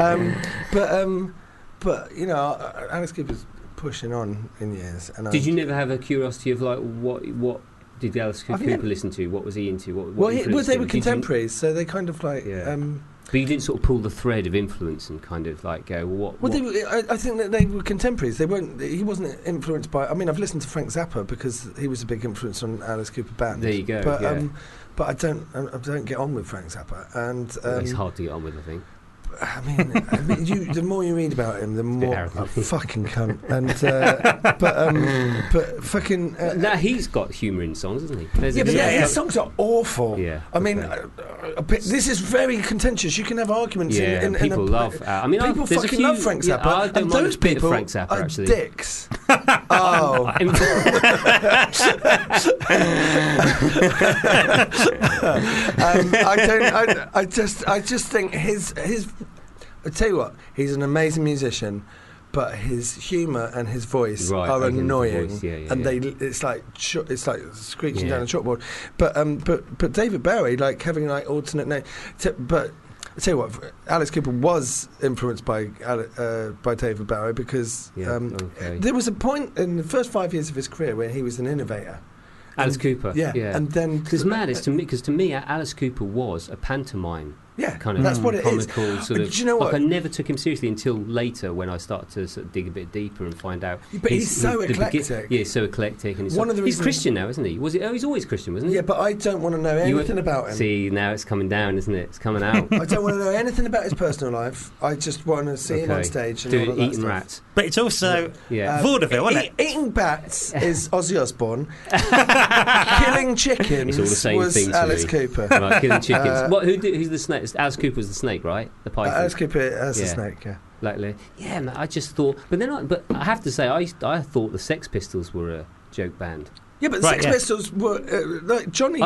But you know, Alice Cooper's pushing on in years. And did you never have a curiosity of like what did Alice Cooper listen to? What was he into? What they were contemporaries, so they kind of like. But you didn't sort of pull the thread of influence and kind of like go, what? I think that they were contemporaries. They weren't. He wasn't influenced by. I mean, I've listened to Frank Zappa because he was a big influence on Alice Cooper band. There you go. But I don't get on with Frank Zappa, and it's hard to get on with, I think. I mean, the more you read about him, the more fucking cunt. And but fucking. Now he's got humour in songs, hasn't he? His songs are awful. Yeah. I mean, this is very contentious. You can have arguments. Yeah, people love. I mean, people fucking love Frank Zappa, and those people Frank Zappa, are actually. Dicks. Oh. I just think his. I tell you what, he's an amazing musician, but his humour and his voice are annoying, and it's like screeching down a chalkboard. But David Bowie, like having like alternate name, but. I tell you what, Alice Cooper was influenced by David Bowie because there was a point in the first 5 years of his career where he was an innovator. Alice Cooper, and then because to me, Alice Cooper was a pantomime. Yeah, kind of that's what it is. Sort of, do you know what? Like I never took him seriously until later when I started to sort of dig a bit deeper and find out. But he's so eclectic. So eclectic, and he's Christian now, isn't he? He's always Christian, wasn't he? Yeah, but I don't want to know anything about him. See, now it's coming down, isn't it? It's coming out. I don't want to know anything about his personal life. I just want to see him on stage and all of that eating stuff. Rats. But it's also vaudeville, isn't it? Eating bats is Ozzy Osbourne. Killing chickens it's all the same was thing to Alice me. Cooper. Right, killing chickens. Who's the snake? Alice Cooper's the snake, right? The python. Alice Cooper as the snake, man, I just thought. But I have to say, I thought the Sex Pistols were a joke band. Yeah, but Sex Pistols were like Johnny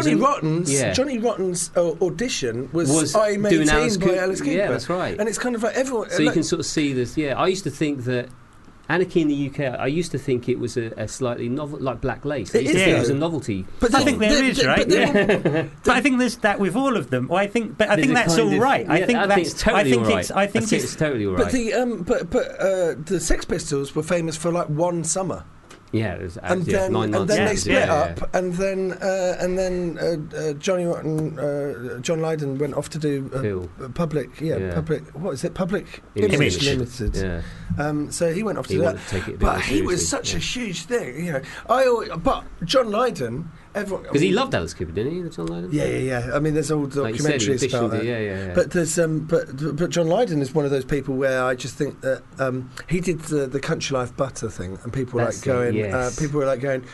Rotten's audition was I'm 18 by Alice Cooper. Yeah, that's right. And it's kind of like everyone. So you can sort of see this. Yeah, I used to think that Anarchy in the UK. I used to think it was a slightly novel, like Black Lace. I used to think it was a novelty. But I think there is, right? But I think there's that with all of them. Well, I think that's all right. I think it's totally all right. I think it's totally all right. But the Sex Pistols were famous for like one summer. Yeah, it was, and then they split up, and then Johnny Rotten, John Lydon went off to do public. What is it? Public Image Limited. Yeah. So he went off to do that. But he was such a huge thing, you know. But John Lydon. Because he loved Alice Cooper, didn't he? John Lydon. Yeah. I mean, there's all documentaries about that. Yeah. But there's but John Lydon is one of those people where I just think that he did the Country Life Butter thing, and people were like going. People were like going.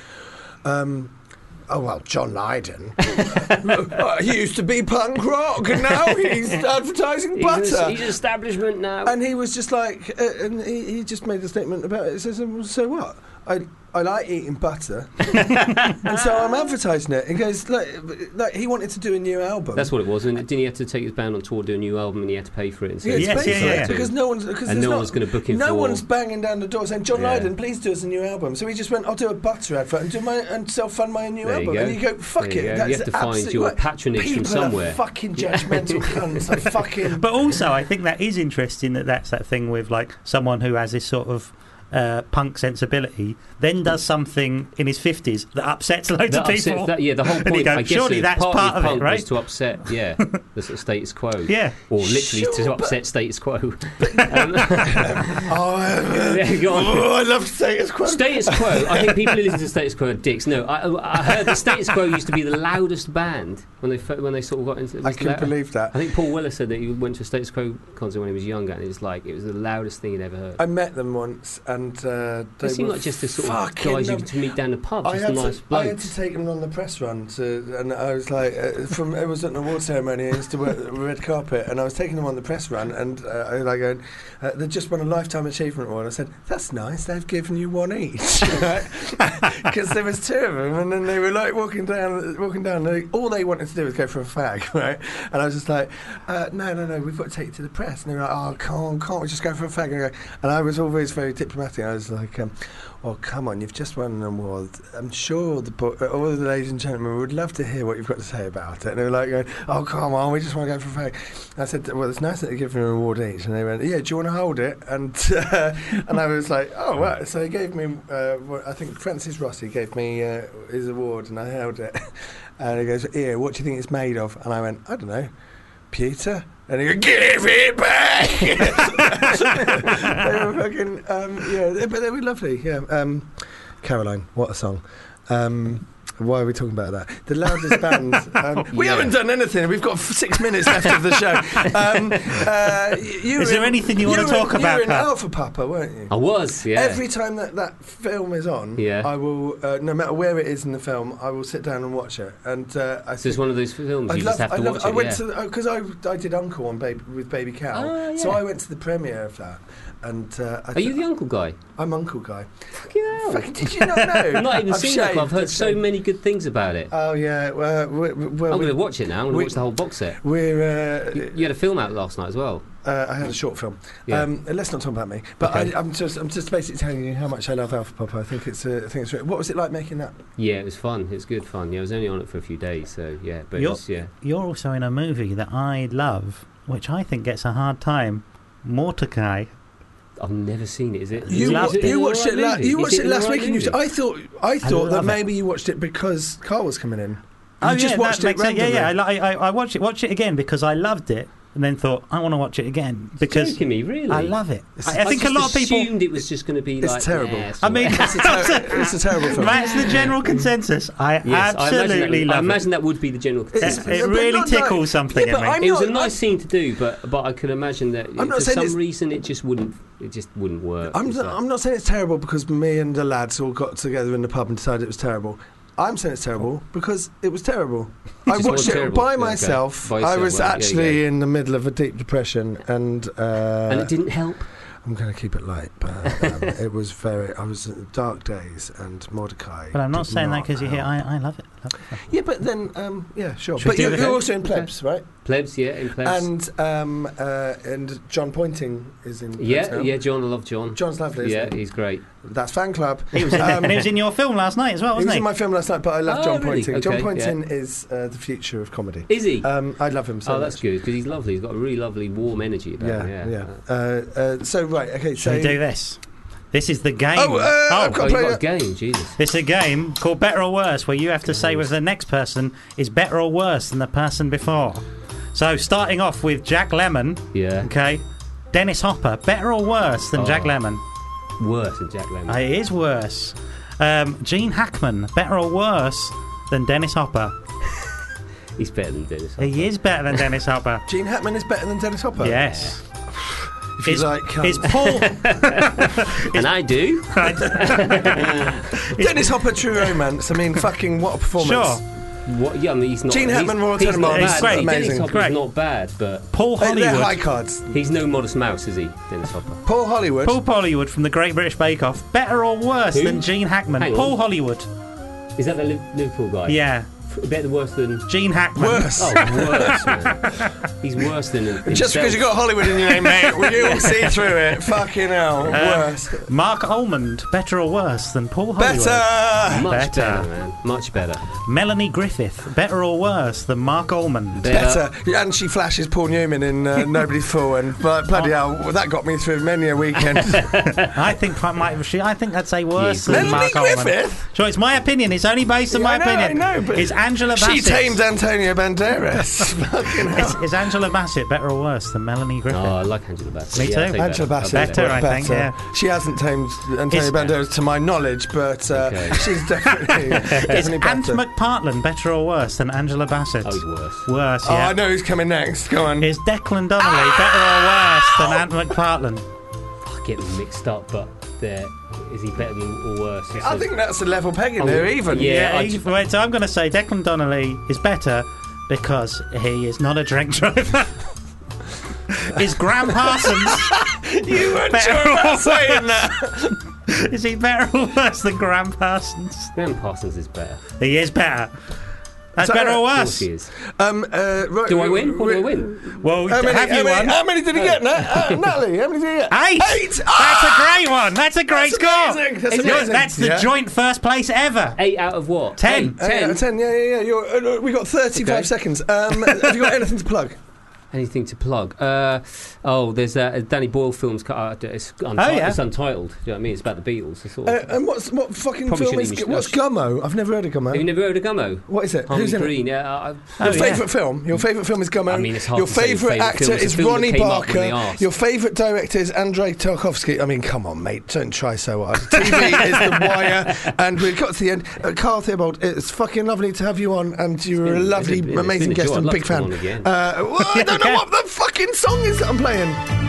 Oh well, John Lydon. He used to be punk rock, and now he's advertising butter. He's establishment now. And he was just like, and he just made a statement about it. He says, "So what? I like eating butter, and so I'm advertising it." He goes, like he wanted to do a new album. That's what it was, and didn't he have to take his band on tour, do a new album, and he had to pay for it? And so because no one's going to book him. No one's banging down the door saying, "John Lydon, please do us a new album." So he just went, "I'll do a butter advert and self-fund my new album." And you go, "Fuck it." You have to find your patronage from somewhere. People are fucking judgmental cunts. Fucking. But also, I think that is interesting. That's that thing with like someone who has this sort of punk sensibility, then does something in his 50s that upsets loads of people. The whole And you point, go, I guess, surely that's part of it, punk right? was to upset, the sort of status quo. Yeah. Or literally Sure, to upset status quo. Go on. I love status quo. Status Quo. I think people who listen to Status Quo are dicks. No, I heard the Status Quo used to be the loudest band when they sort of got into. It I was can believe that. I think Paul Weller said that he went to a Status Quo concert when he was younger, and it was the loudest thing he'd ever heard. I met them once, and They seem like just the sort of guys you to meet down the pub, just nice I had blokes. to take them on the press run, and I was like, it was at an award ceremony. I used to work the red carpet, and I was taking them on the press run, and I was like, going, they just won a Lifetime Achievement Award. I said, that's nice. They've given you one each, because there was two of them, and then they were like walking down. All they wanted to do was go for a fag, right? And I was just like, no, we've got to take it to the press. And they were like, oh, can't we just go for a fag? And I was always very diplomatic. I was like, well, come on, you've just won an award. I'm sure all the ladies and gentlemen would love to hear what you've got to say about it. And they were like going, oh, come on, we just want to go for a fag. And I said, well, it's nice that they're giving an award each. And they went, yeah, do you want to hold it? And and I was like, oh, right. So he gave me, I think Francis Rossi gave me his award, and I held it. And he goes, here, what do you think it's made of? And I went, I don't know, pewter? And he goes, give it back! They were fucking, but they were lovely, yeah. Caroline, what a song. Why are we talking about that? The loudest band. We haven't done anything. We've got 6 minutes left of the show. Is there anything you want to talk about? You were in Alpha Papa, weren't you? I was, yeah. Every time that film is on, I will, no matter where it is in the film, I will sit down and watch it. And so it's one of those films you just have to watch it. I went to because I did Uncle with Baby Cal, so I went to the premiere of that. And are you the Uncle guy? I'm Uncle Guy. Fucking hell! Did you not know? I've not even seen that. I've heard so many good things about it. Oh yeah, well, I'm going to watch it now. I'm going to watch the whole box set. You had a film out last night as well. I had a short film. Yeah. Let's not talk about me. But okay. I'm just basically telling you how much I love Alpha Papa. I think it's what was it like making that? Yeah, it was fun. It was good fun. Yeah, I was only on it for a few days, so yeah. But you're also in a movie that I love, which I think gets a hard time. Mordecai. I've never seen it. Is it? You watched it last week, and I thought that maybe it. You watched it because Carl was coming in. You just watched it randomly. I watched it again because I loved it, and then thought I want to watch it again because joking me, really? I love it. I think a lot of people assumed it was just going to be it's terrible. Yes, I mean, it's a terrible film. That's the general consensus. I absolutely love it. I imagine that would be the general consensus. It really tickles something in me. It was a nice scene to do, but I could imagine that for some reason it just wouldn't work. I'm not saying it's terrible because me and the lads all got together in the pub and decided it was terrible. I'm saying it's terrible because it was terrible. I watched it by myself. I was actually in the middle of a deep depression, and it didn't help. I'm going to keep it light, but it was I was in dark days, and Mordecai. But I'm not saying that because you're here. I love it. Yeah, but then, yeah, sure. Should But you're also in Plebs, right? Plebs, yeah, in Plebs. And John Pointing is in Plebs now. Yeah, John, I love John. John's lovely, isn't he? He's great. That's Fan Club. He was in your film last night as well, wasn't he? He was in my film last night, but I love John really? Pointing. Okay, John Pointing is the future of comedy. Is he? I love him so much. Oh, that's good, because he's lovely. He's got a really lovely, warm energy about him. Yeah. So, right, okay. Shall we do this? This is the game. I've got to you've play got a game, Jesus. It's a game called Better or Worse, where you have to say whether the next person is better or worse than the person before. So, starting off with Jack Lemmon. Yeah. Okay. Dennis Hopper, better or worse than Jack Lemmon? Worse than Jack Lemmon. It is worse. Gene Hackman, better or worse than Dennis Hopper? He's better than Dennis Hopper. He is better than Dennis Hopper. Gene Hackman is better than Dennis Hopper? Yes. Is Paul... And I do. Dennis Hopper, True Romance. I mean, fucking what a performance. Sure. What? Yeah, I mean, he's not. Gene Hackman, Royal he's not Tenenbaums. bad. He's great. Dennis Amazing. Hopper's not bad, but Paul Hollywood. They're high cards. he's no Modest Mouse, is he, Dennis Hopper? Paul Hollywood. Paul Hollywood from the Great British Bake Off. Better or worse Who? than Gene Hackman? Hang on. Paul Hollywood. Is that the Liverpool guy? Yeah. Better worse than... Gene Hackman. Worse. Oh, worse, man. He's worse than himself. Just because you got Hollywood in your name, mate, you will see through it. Fucking hell. Worse. Mark Almond, better or worse than Paul Hollywood? Better. Much better, man. Much better. Melanie Griffith, better or worse than Mark Almond? Better. And she flashes Paul Newman in Nobody's Fool, and bloody hell, that got me through many a weekend. I think I'd say worse than Melanie Mark Almond. Griffith? Sure, it's my opinion. It's only based on my opinion. I know, but Is Angela Bassett? she tamed Antonio Banderas. Fucking hell. Is Angela Bassett better or worse than Melanie Griffith? Oh, I like Angela Bassett. Me Yeah, too. I'll take Angela Bassett. Better, I think, yeah. She hasn't tamed Antonio Banderas to my knowledge, but Okay. she's definitely Is Ant better. McPartlin better or worse than Angela Bassett? Oh, he's worse. Worse, Oh, yeah. I know who's coming next. Go on. Is Declan Donnelly better or worse than Ant McPartlin? I get them mixed up, but is he better than or worse? I think that's a level pegging there, even. Yeah. Wait, so I'm going to say Declan Donnelly is better because he is not a drink driver. Is Graham Parsons You weren't better sure or about worse? saying that. Is he better or worse than Graham Parsons? Graham Parsons is better. He is better. That's So- better or Of course worse? he is. Right, Do I win? What do I win? Well, How many, have you won? how many did he get, Natalie? How many did he get? 8! 8! That's a great one. That's a great That's score. amazing. That's You're- amazing. That's the Yeah. joint first place ever. 8 out of what? 10. 8, 10. 10, yeah. We got 35 Okay. seconds. Have you got anything to plug? Anything to plug? There's a Danny Boyle film's cut out. It's untitled. yeah. It's untitled. Do you know what I mean? It's about the Beatles. It's sort of, And what fucking Probably film is shouldn't even- What's Gummo? I've never heard of have you Gummo. never heard of Gummo? What is it? Harmony Who's in it? Green. Yeah, Your yeah. favourite film? Your favourite film is Gummo. I mean, it's hard Your to say favourite favourite actor film. It's a is film that Ronnie came up when they Barker. asked. Your favourite director is Andrei Tarkovsky. I mean, come on, mate. Don't try so hard. TV is The Wire. And we've got to the end. Carl Theobald, it's fucking lovely to have you on. And you're a lovely, it's been a amazing joy. guest. I'd I'm a love big to come fan. on again. Well, I don't know what the fucking song is that I'm playing.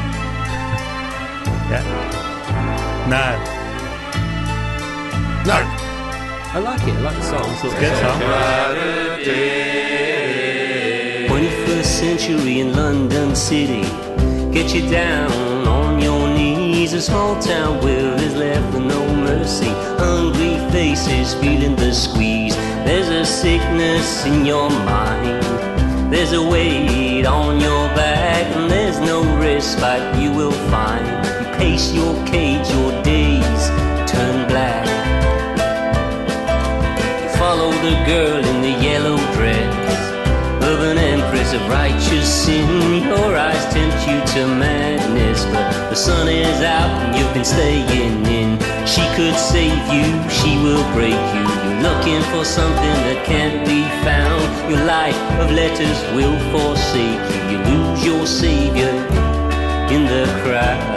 Yeah. No. No. I like it. I like the song. It's Good song. 21st century in London City. Get you down on your knees. A small town where is left with no mercy. Hungry faces feeling the squeeze. There's a sickness in your mind. There's a weight on your back. And there's no respite you will find. You pace your cage, your days turn black. You follow the girl in the yellow dress of an empress of righteous sin. Your eyes tempt you to madness, but the sun is out and you've been staying in. She could save you, she will break you. You're looking for something that can't be found. Your life of letters will forsake you. You lose your savior in the crowd.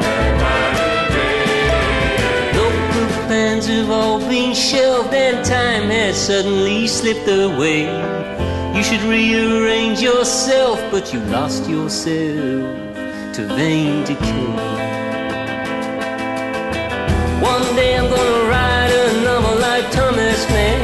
Local plans have all been shelved and time has suddenly slipped away. You should rearrange yourself, but you lost yourself to vain decay. One day I'm gonna write a novel like Thomas Mann.